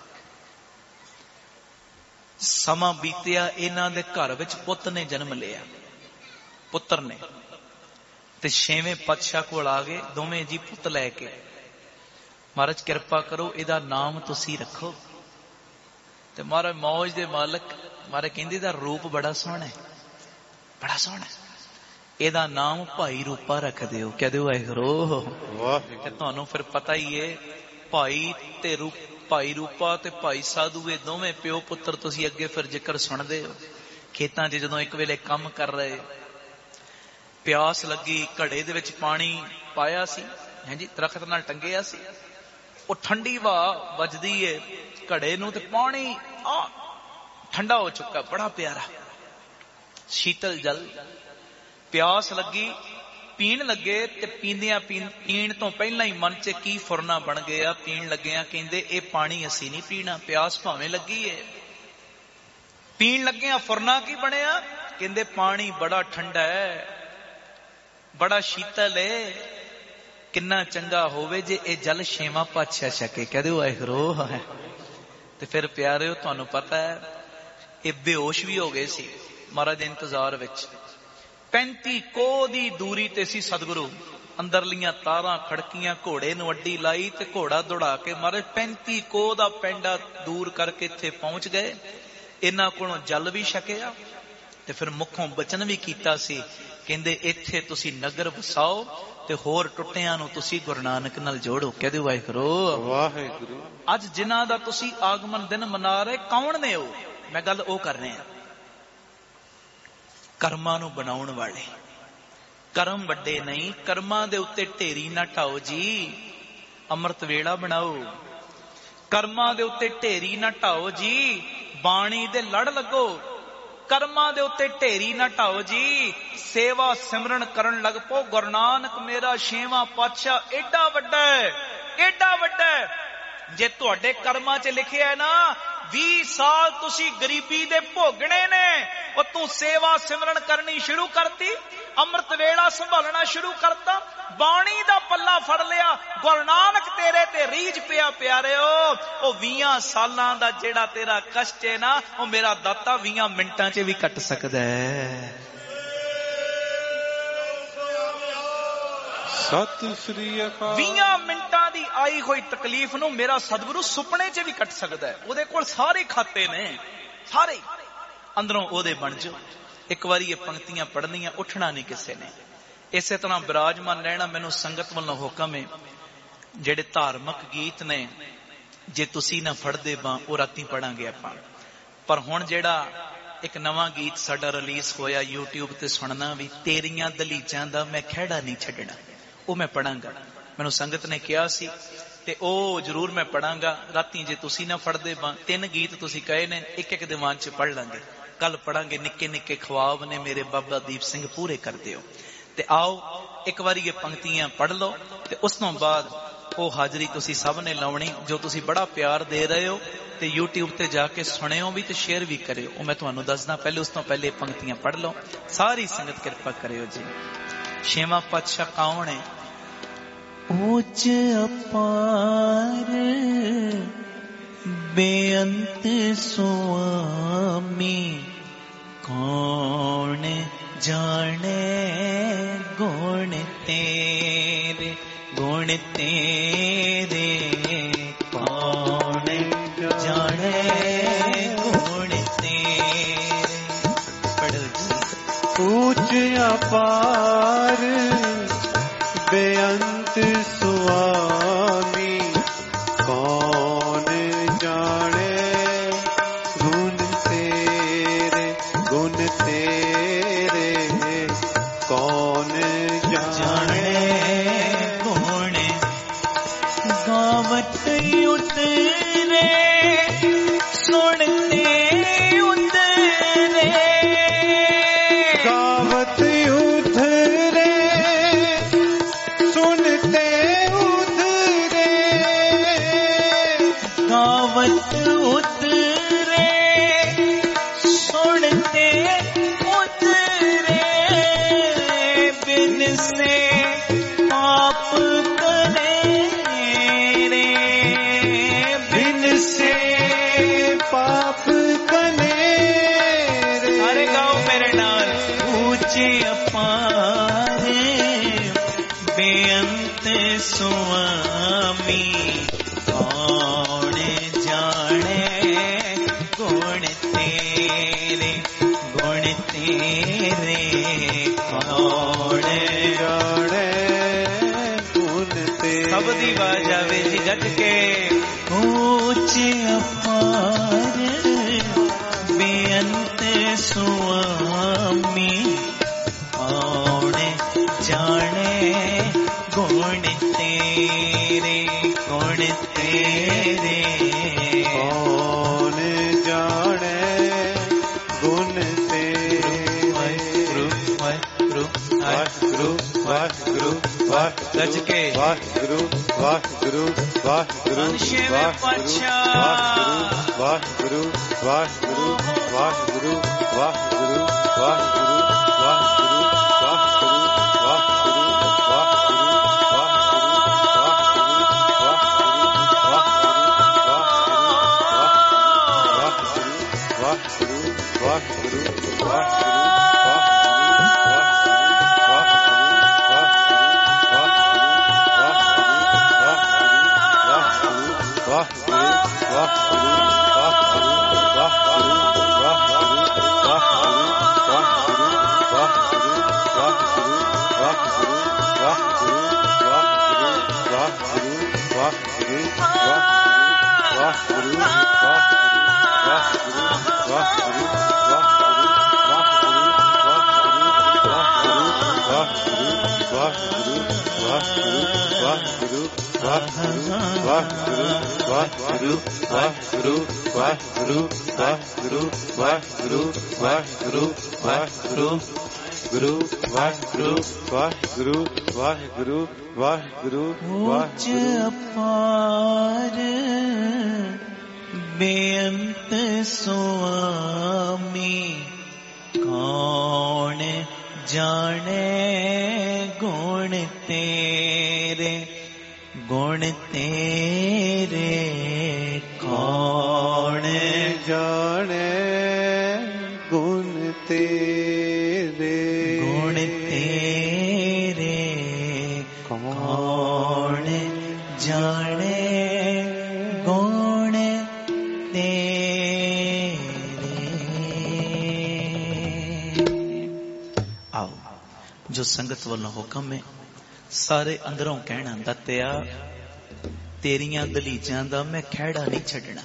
समा बीतिया, इन्हां दे घर विच पुੱਤ ने जन्म लिया। पुत्र ने ते 6वें पातशाह कोल आ गए दोवें जी पुੱਤ लैके। महाराज किरपा करो इहदा नाम तुसी रखो। ते महाराज मौज दे मालक महाराज कहंदे दा रूप बड़ा सोहना है, बड़ा सोहना है, एदा नाम भाई रूपा रख दिओ। कह दिओ वाहिगुरू। ते तुहानू फिर पता ही है भाई ते रूप, भाई रूपा ते भाई साधु ये दोवें प्यो पुत्र तुसी अगे फिर जिक्र सुनदे हो। खेतां 'च जदों एक वेले काम कर रहे, प्यास लगी, घड़े दे विच पानी पाया सी, हैं जी दरख्त नाल टंगिया सी, वो ठंडी हवा वजदी है घड़े नूं ते पानी ठंडा हो चुका, बड़ा प्यारा शीतल जल। प्यास लगी, पीण लगे ते पींदियां पीण तो पहला ही मन च की फुरना बन गया। पीण लग्या कहंदे ए पानी असी नहीं पीना, प्यास भावें लगी है। पीण लग्या फुरना की बनया, कहंदे पानी बड़ा ठंडा है, बड़ा शीतल है, किन्ना चंगा होवे जे ए जल 6वां पातशाह छके। कह दो वाहिगुरू। ते फिर प्यारे तुहानू पता है ये बेहोश भी हो गए सी महाराज दे इंतजार विच। 35 कोह दी दूरी ते सी सतगुरु। अंदरलियां तारां खड़कियां, घोड़े नूं अड्डी लाई ते घोड़ा दौड़ा के महाराज 35 कोह दा पेंडा दूर करके इत्थे पहुंच गए। इन्हां कोलों जल भी छकिया ते फिर मुखों बचन भी कीता सी, कहंदे इत्थे तुसी नगर वसाओ ते होर टुटियां नूं तुसी गुरु नानक नाल जोड़ो। कह दिओ वाहिगुरू। वाहिगुरू। अज जिन्हां दा तुसी आगमन दिन मना रहे कौन ने हो? मैं गल ओ कर रहे हैं कर्मां नूं बनाउण वाले। कर्म वड्डे नहीं, कर्मां दे उत्ते ढेरी ना ढाओ जी, अमृत वेला बनाओ। कर्मां दे उत्ते ढेरी ना ढाओ जी, बाणी दे लड़ लगो। कर्मां दे उत्ते ढेरी ना ढाओ जी, सेवा सिमरन करन लग पो। गुरु नानक मेरा 6वां पातशाह एडा वड्डा है, एडा वड्डा है। जे तुहाडे कर्मां च लिखिया है ना 20 साल तुसी गरीबी दे भोगणे ने, और तू सेवा सिमरन करनी शुरू करती, अमृत वेला संभालना शुरू करता, बाणी दा पल्ला फड़ लिया, गुरु नानक तेरे ते रीझ पिया। प्यारे ओ 20 सालां दा जेड़ा तेरा कष्ट है ना, वो मेरा दाता 20 मिनटां च भी कट सकदा है। सत श्री अकाल। 20 मिनटां दी आई हुई तकलीफ नूं मेरा सतगुरु सुपने च भी कट सकदा है। ओदे कोल सारे खाते ने, सारे अंदरों ओदे बन जाओ। एक बारी ये पंक्तियां पढ़नियां, उठना नहीं किसी ने, इसे तरह विराजमान रहना। मैनू संगत वालों हुक्म है, जेड़े धार्मिक गीत ने जे तुसी ना फड़दे बां वो राती पढ़ांगे आपां। पर हुण जेड़ा एक नवां गीत साडा रिलीज होया यूट्यूब ते सुनना भी, तेरियां दलीजां दा मैं खैड़ा नहीं छड्डना, वो मैं पढ़ांगा। मैनू संगत ने कहा सी ते ओ जरूर मैं पढ़ांगा राती। जे तुसी ना फड़दे बां 3 गीत तुसी कहे ने, एक एक दीवान च पढ़ लांगे। कल पढ़ांगे निक्के निक्के ख्वाब ने मेरे बाबा दीप सिंह पूरे कर दिओ। ते आओ एक बारी ये पंक्तियां पढ़ लो ते उस तो बाद वो हाजरी तुसी सब ने लाउणी, जो तुसी बड़ा प्यार दे रहे हो ते यूट्यूब ते जाके सुनियो भी ते शेयर भी करियो। वो मैं तुहानू दसदा, पहले उस तो पहले पंक्तियां पढ़ लो। सारी संगत कृपा करियो जी। 6वां पातशाह कौन है? ऊंच अपार बेअंत स्वामी, कौन जाने गुण तेरे, गुण तेरे कौन जाने गुण तेरे। पढ़ो जी। ऊंच अपार बेअंत स्वामी, कौन जाने गुण तेरे, गुण तेरे कौन जाने आवत उतरे सुनते उतरे बिन से पाप करे रे बिन से पाप कने रे सारे गाओ मेरे नाल ऊंचे अपारे बेअंत स्वामी कौन जाने गुण तेरे कौन जाने गुण तेरे सब दी आवाज आवे जी गज के ऊंचे अपार बेअंत स्वामी कौन जाने गुण तेरे कौन तेरे कौन जाने गुण तेरे वाहिगुरु वाहिगुरु वाहिगुरु वाहिगुरु वाहिगुरु गज के वाहिगुरु वाहिगुरु वाहिगुरु छेवें पातशाह वाहिगुरु वाहिगुरु वाहिगुरु वाहिगुरु वाहिगुरु ऊंच अपार बेअंत स्वामी कौन जाने गुण तेरे कौन जाने गुण तेरे कौन जाने गुण तेरे। आओ जो संगत वालों हुक्म है सारे अंदरों कहना दत्तिया तेरियां दलीजां दा मैं खेड़ा नहीं छड़ना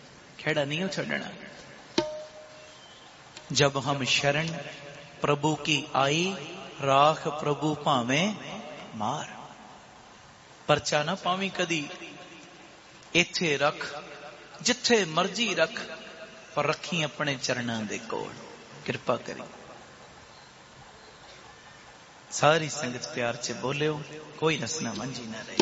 जब हम शरण प्रभु की आई राख प्रभु भावे मार परचा ना पावी कदी इथे रख जिथे मर्जी रख पर रखी अपने चरणों दे कोल कृपा करी। सारी संगत प्यार से बोलियो कोई नसना मंजी ना रहे।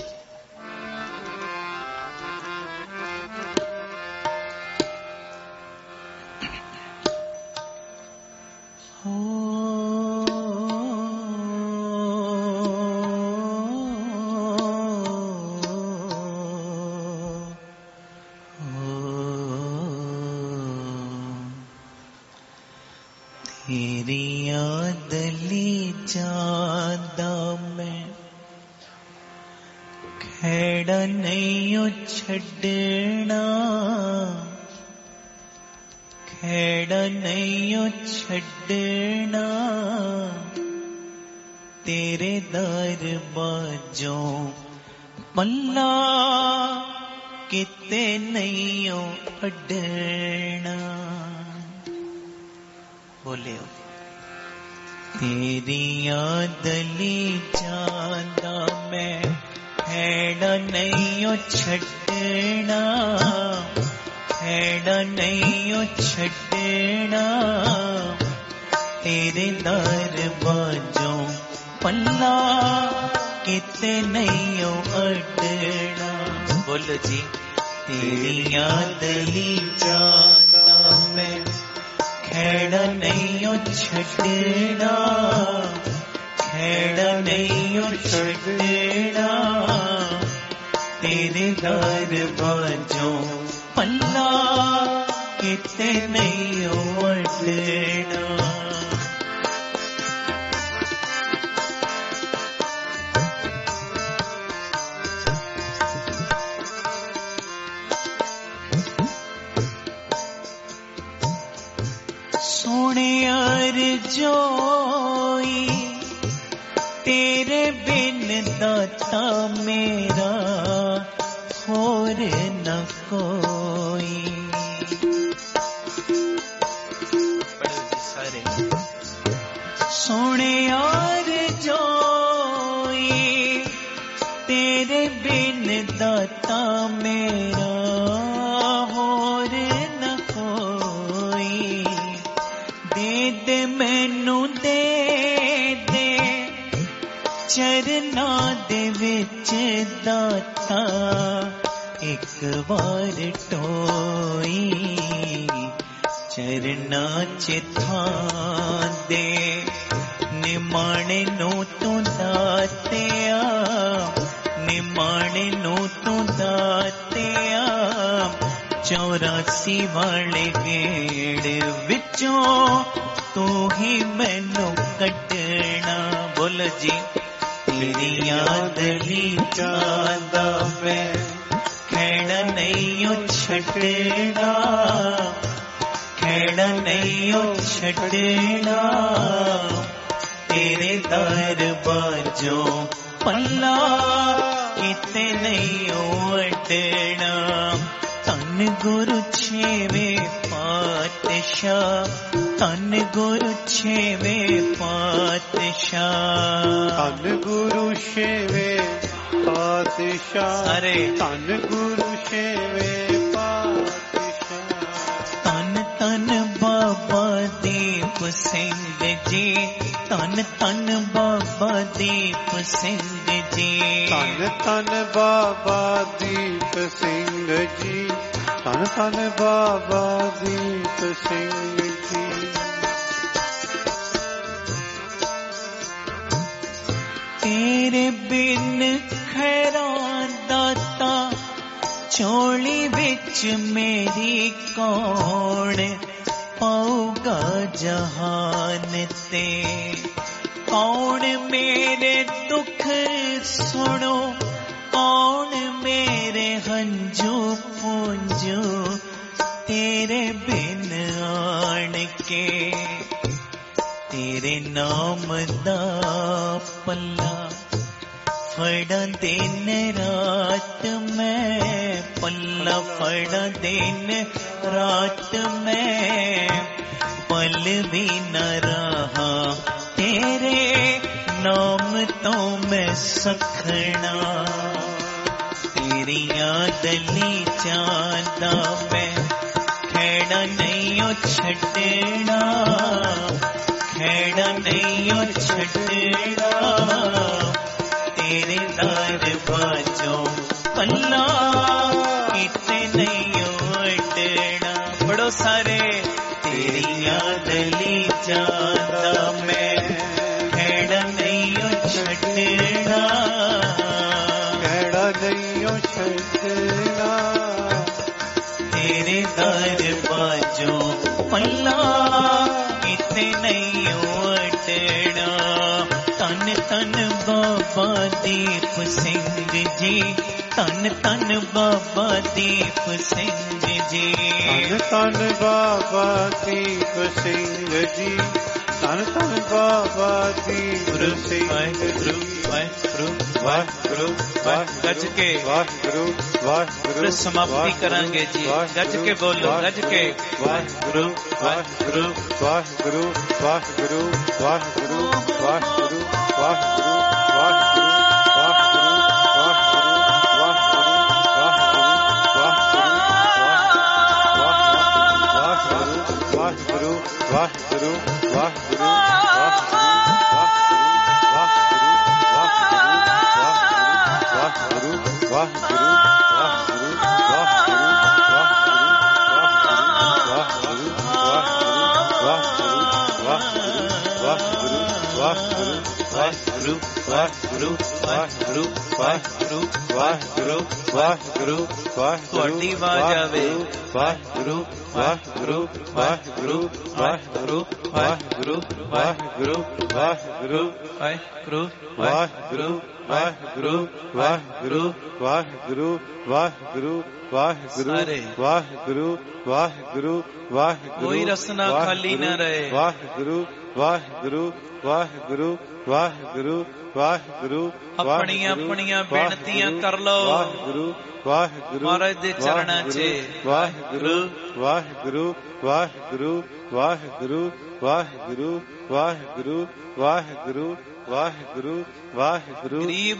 तेरे दर बाजो पल्ला किते नहीं अडना बोलियो तेरिया दली जादा मैं हैड़ा नहीं छड़ना हैड़ा नहीं छड़ना तेरे दर बाजो पल्ला किते नहीं अडना बोलो जी तेरी याद ली जाना मैं खेड़ा नहीं छड़ना, खेड़ा नहीं छड़ना तेरे दरवाजों पल्ला किते नहीं उड़ना। सोने यार जोई तेरे बिन दाता मेरा और न कोई। सोने यार जोई तेरे बिन दाता मेरा और न कोई। दे दे मैनू दे दे चरना दे विच दाता एक बार टोई। चरना च थां दे निमाणे नू तू दातिया, निमाणे नू तू दातिया। 84 वाले गेड़ विचों तू ही मैनू कटना। बोलो जी तेरी याद ली जांदा मैं खेड़ा नहीं छड़ना, खेड़ा नहीं छड़ना तेरे दरवाजों पल्ला किते नहीं उड़ना। धन गुरु छेवें पातशाह, धन गुरु छेवें पातशाह, धन गुरु छेवें पातशाह। अरे धन गुरु छेवें पातशाह। धन धन बाबा दीप सिंह जी, धन धन बाबा दीप सिंह जी, धन धन बाबा दीप सिंह जी, धन धन बाबा दीप सिंह जी। तेरे बिन खैरां दाता झोली विच मेरी कौन पाऊगा जहान ते। कौन मेरे दुख सुनो, कौन मेरे हंजू पूंजू तेरे बिन आन के। तेरे नाम दा पल्ला फड़ा दिन रात मैं, पल्ला फड़ा दिन रात मैं। पल भी न रहा तेरे नाम तो मैं सखना। तेरी याद ली जांदा मैं खेड़ा नहीं छड़ना, खेड़ा नहीं छड़ना तेरे दरवाजों पल्ला किते नहीं उड़ना। बड़ो सारे तेरी याद ली जांदा मैं खेड़ा नहीं छड़ना, खेड़ा नहीं छड़ना तेरे दरवाजों पल्ला किते नहीं उड़ना। तन तन बाबा दीप सिंह जी, तन तन बाबा दीप सिंह जी, धन धन बाबा दीप सिंह जी, धन धन बाबा दीप सिंह जी। वाहिगुरु गज के वाहिगुरु वाहिगुरु समाप्ति करांगे जी। गज के बोलो, गज के वाहिगुरु वाहिगुरु वाहिगुरु वाहिगुरु वाहिगुरु वाहिगुरु वाहिगुरु वाहिगुरु वाहिगुरु वाहिगुरु ਤੁਹਾਡੀ ਆਵਾਜ਼ ਆਵੇ ਵਾਹਿਗੁਰੂ ਵਾਹਿਗੁਰੂ ਵਾਹਿਗੁਰੂ ਵਾਹਿਗੁਰੂ ਵਾਹਿਗੁਰੂ ਵਾਹਿਗੁਰੂ ਵਾਹਿਗੁਰੂ ਵਾਹਿਗੁਰੂ ਵਾਹਿਗੁਰੂ ਵਾਹਿਗੁਰੂ ਵਾਹਿਗੁਰੂ ਵਾਹਿਗੁਰੂ ਵਾਹਿਗੁਰੂ ਵਾਹਿਗੁਰੂ ਵਾਹਿਗੁਰੂ ਵਾਹਿਗੁਰੂ ਕੋਈ ਰਸਨਾ ਖਾਲੀ ਨਾ ਰਹੇ ਵਾਹਿਗੁਰੂ ਵਾਹਿਗੁਰੂ ਵਾਹਿਗੁਰੂ ਵਾਹਿਗੁਰੂ ਵਾਹਿਗੁਰੂ ਆਪਣੀਆਂ ਆਪਣੀਆਂ ਬੇਨਤੀਆਂ ਕਰ ਲਓ ਵਾਹਿਗੁਰੂ ਵਾਹਿਗੁਰੂ ਮਹਾਰਾਜ ਦੇ ਚਰਨਾਂ 'ਚ ਵਾਹਿਗੁਰੂ ਵਾਹਿਗੁਰੂ ਵਾਹਿਗੁਰੂ ਵਾਹਿਗੁਰੂ ਵਾਹਿਗੁਰੂ ਵਾਹਿਗੁਰੂ ਵਾਹਿਗੁਰੂ ਵਾਹਿਗੁਰੂ ਵਾਹਿਗੁਰੂ ਗਰੀਬ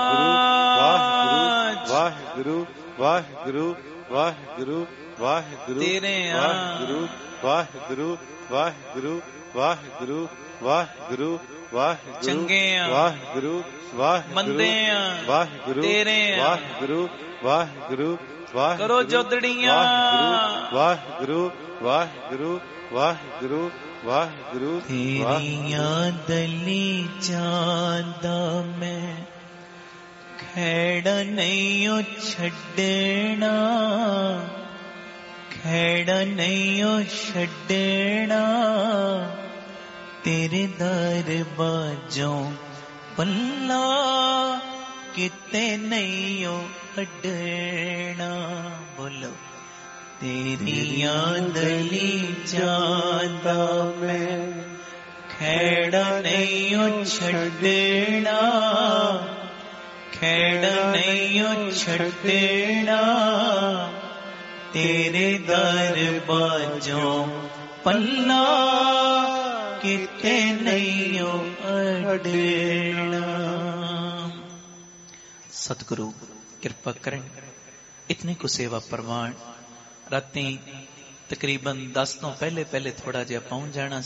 ਨਵਾਜ਼ ਵਾਹਿਗੁਰੂ ਵਾਹਿਗੁਰੂ ਵਾਹਿਗੁਰੂ ਵਾਹਿਗੁਰੂ ਤੇਰੇ ਵਾਹਿਗੁਰੂ ਵਾਹਿਗੁਰੂ ਵਾਹਿਗੁਰੂ ਵਾਹਿਗੁਰੂ ਵਾਹਿਗੁਰੂ ਵਾਹਿਗੁਰੂ ਚੰਗੇ ਵਾਹਿਗੁਰੂ ਵਾਹਿਗੁਰੂ ਮੰਦੇ ਵਾਹਿਗੁਰੂ ਤੇਰੇ ਵਾਹਿਗੁਰੂ ਵਾਹਿਗੁਰੂ ਕਰੋ ਜੋਦੜੀਆਂ ਵਾਹਿਗੁਰੂ ਵਾਹਿਗੁਰੂ ਵਾਹਿਗੁਰੂ ਵਾਹਿਗੁਰੂ ਤੇਰੀਆਂ ਦਲੀ ਜਾਂਦਾ ਮੈਂ ਖੇੜਾ ਨਹੀਂ ਓ ਛੱਡਣਾ ਖੇੜਾ ਨਹੀਂ ਓ ਛੱਡਣਾ तेरे दरबाजों पल्ला किते नहीं हो अडना बोलो तेरिया दली जाता मैं खेड़ा नहीं हो छड़ना खेड़ा नहीं हो छड़ना तेरे दरबाजों पल्ला किते नहीं हो अड़ना। सतगुरु कृपा करें इतनी को सेवा प्रवान राती तकरीबन 10 तो पहले थोड़ा जिहा पहुंच जाना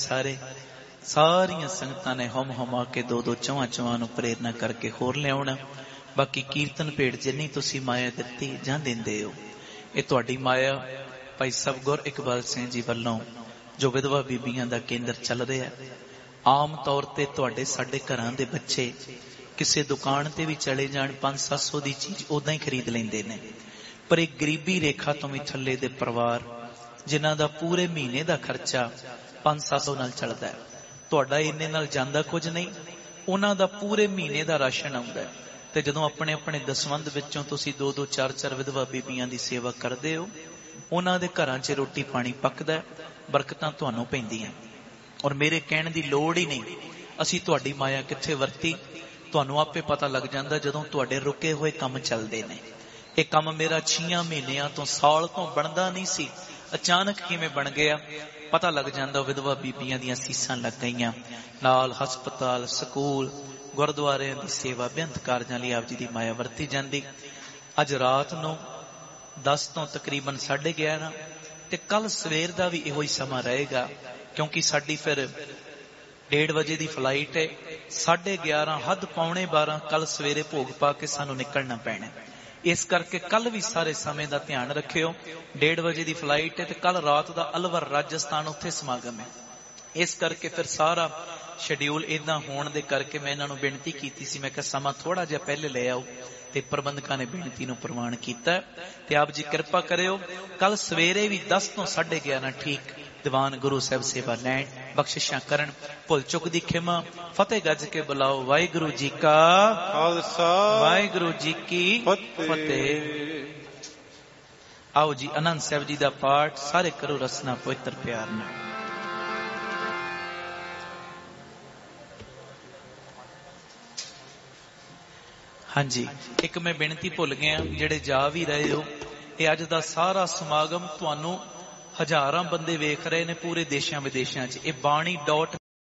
सारिया संगतां ने होम होमा के दो चौहां नूं प्रेरणा करके होर लियाउणा। बाकी कीर्तन भेट जिन्नी तुसी माया दित्ती जां दिंदे हो ये तुहाडी माया भाई सतगुर इकबाल सिंह जी वल्लों जो विधवा बीबियां दा केंद्र चल रहा है। आम तौर ते तुहाडे साडे घरां दे बच्चे किसी दुकान ते भी चले जाण 500-700 दी चीज उदां ही खरीद लैंदे ने, पर एक गरीबी रेखा तो भी थल्ले दे परिवार जिन्हां दा पूरे महीने दा खर्चा 500-700 नाल चलदा है, तुहाडा इन्ने नाल जांदा कुछ नहीं, उन्हां दा पूरे महीने दा राशन आउंदा है। ते जदों अपने अपने दसवंध विचों तुसीं 2-2 4-4 विधवा बीबियां दी सेवा करदे हो, उन्हां दे घरां 'च रोटी पानी पकदा है, बरकतां तुहानूं पैंदियां। और मेरे कहण दी लोड़ ही नहीं, असीं तुहाडी माया कित्थे वरती तुहानूं आपे पता लग जांदा जदों तुहाडे रुके हुए काम चलदे ने। ये काम मेरा 6 महीनिਆਂ तो साल तो बनदा नहीं सी, अचानक किवें बन गया पता लग जांदा। विधवा बीबियां दीयां सीसां लग गईयां, नाल हस्पताल स्कूल गुरुद्वारे दी सेवा बेअंत कारजां लई आप जी दी माया वरती जांदी। अज रात नूं 10 तो तकरीबन 11:30 ते कल सवेर दा भी इहो ही समा रहेगा, क्योंकि साडी फिर 1:30 बजे दी फ्लाइट है। 11:30 हद 11:45 कल सवेरे भोग पा के सानू निकलना पैना। इस करके कल भी सारे समय का ध्यान रखियो। 1:30 बजे की फ्लाइट है, कल रात का अलवर राजस्थान उत्थे समागम है। इस करके फिर सारा शेड्यूल इदा होने दे करके मैं इन्होंने बेनती की सी, मैं कहा समा थोड़ा जिहा पहले ले आओ, ते प्रबंधकों ने बेनती नूं प्रवान किया। ते आप जी कृपा करियो कल सवेरे भी 10 तो 11:30 ठीक दीवान गुरु साहब सेवा लैन, बख्शिशां करन, भुल चुक दी खिमा, फतेह गज के बुलाओ। वाहिगुरु जी का खालसा, वाहिगुरु जी की फतेह। आओ जी आनंद साहब जी दा पाठ सारे करो रसना पवित्र प्यार नाल। हाँ जी, एक मैं बेनती भुल गया, जेड़े जा भी रहे हो, ये अज दा सारा समागम तुहानू हजारां बंदे वेख रहे ने पूरे देशां विदेशां च। ये बाणी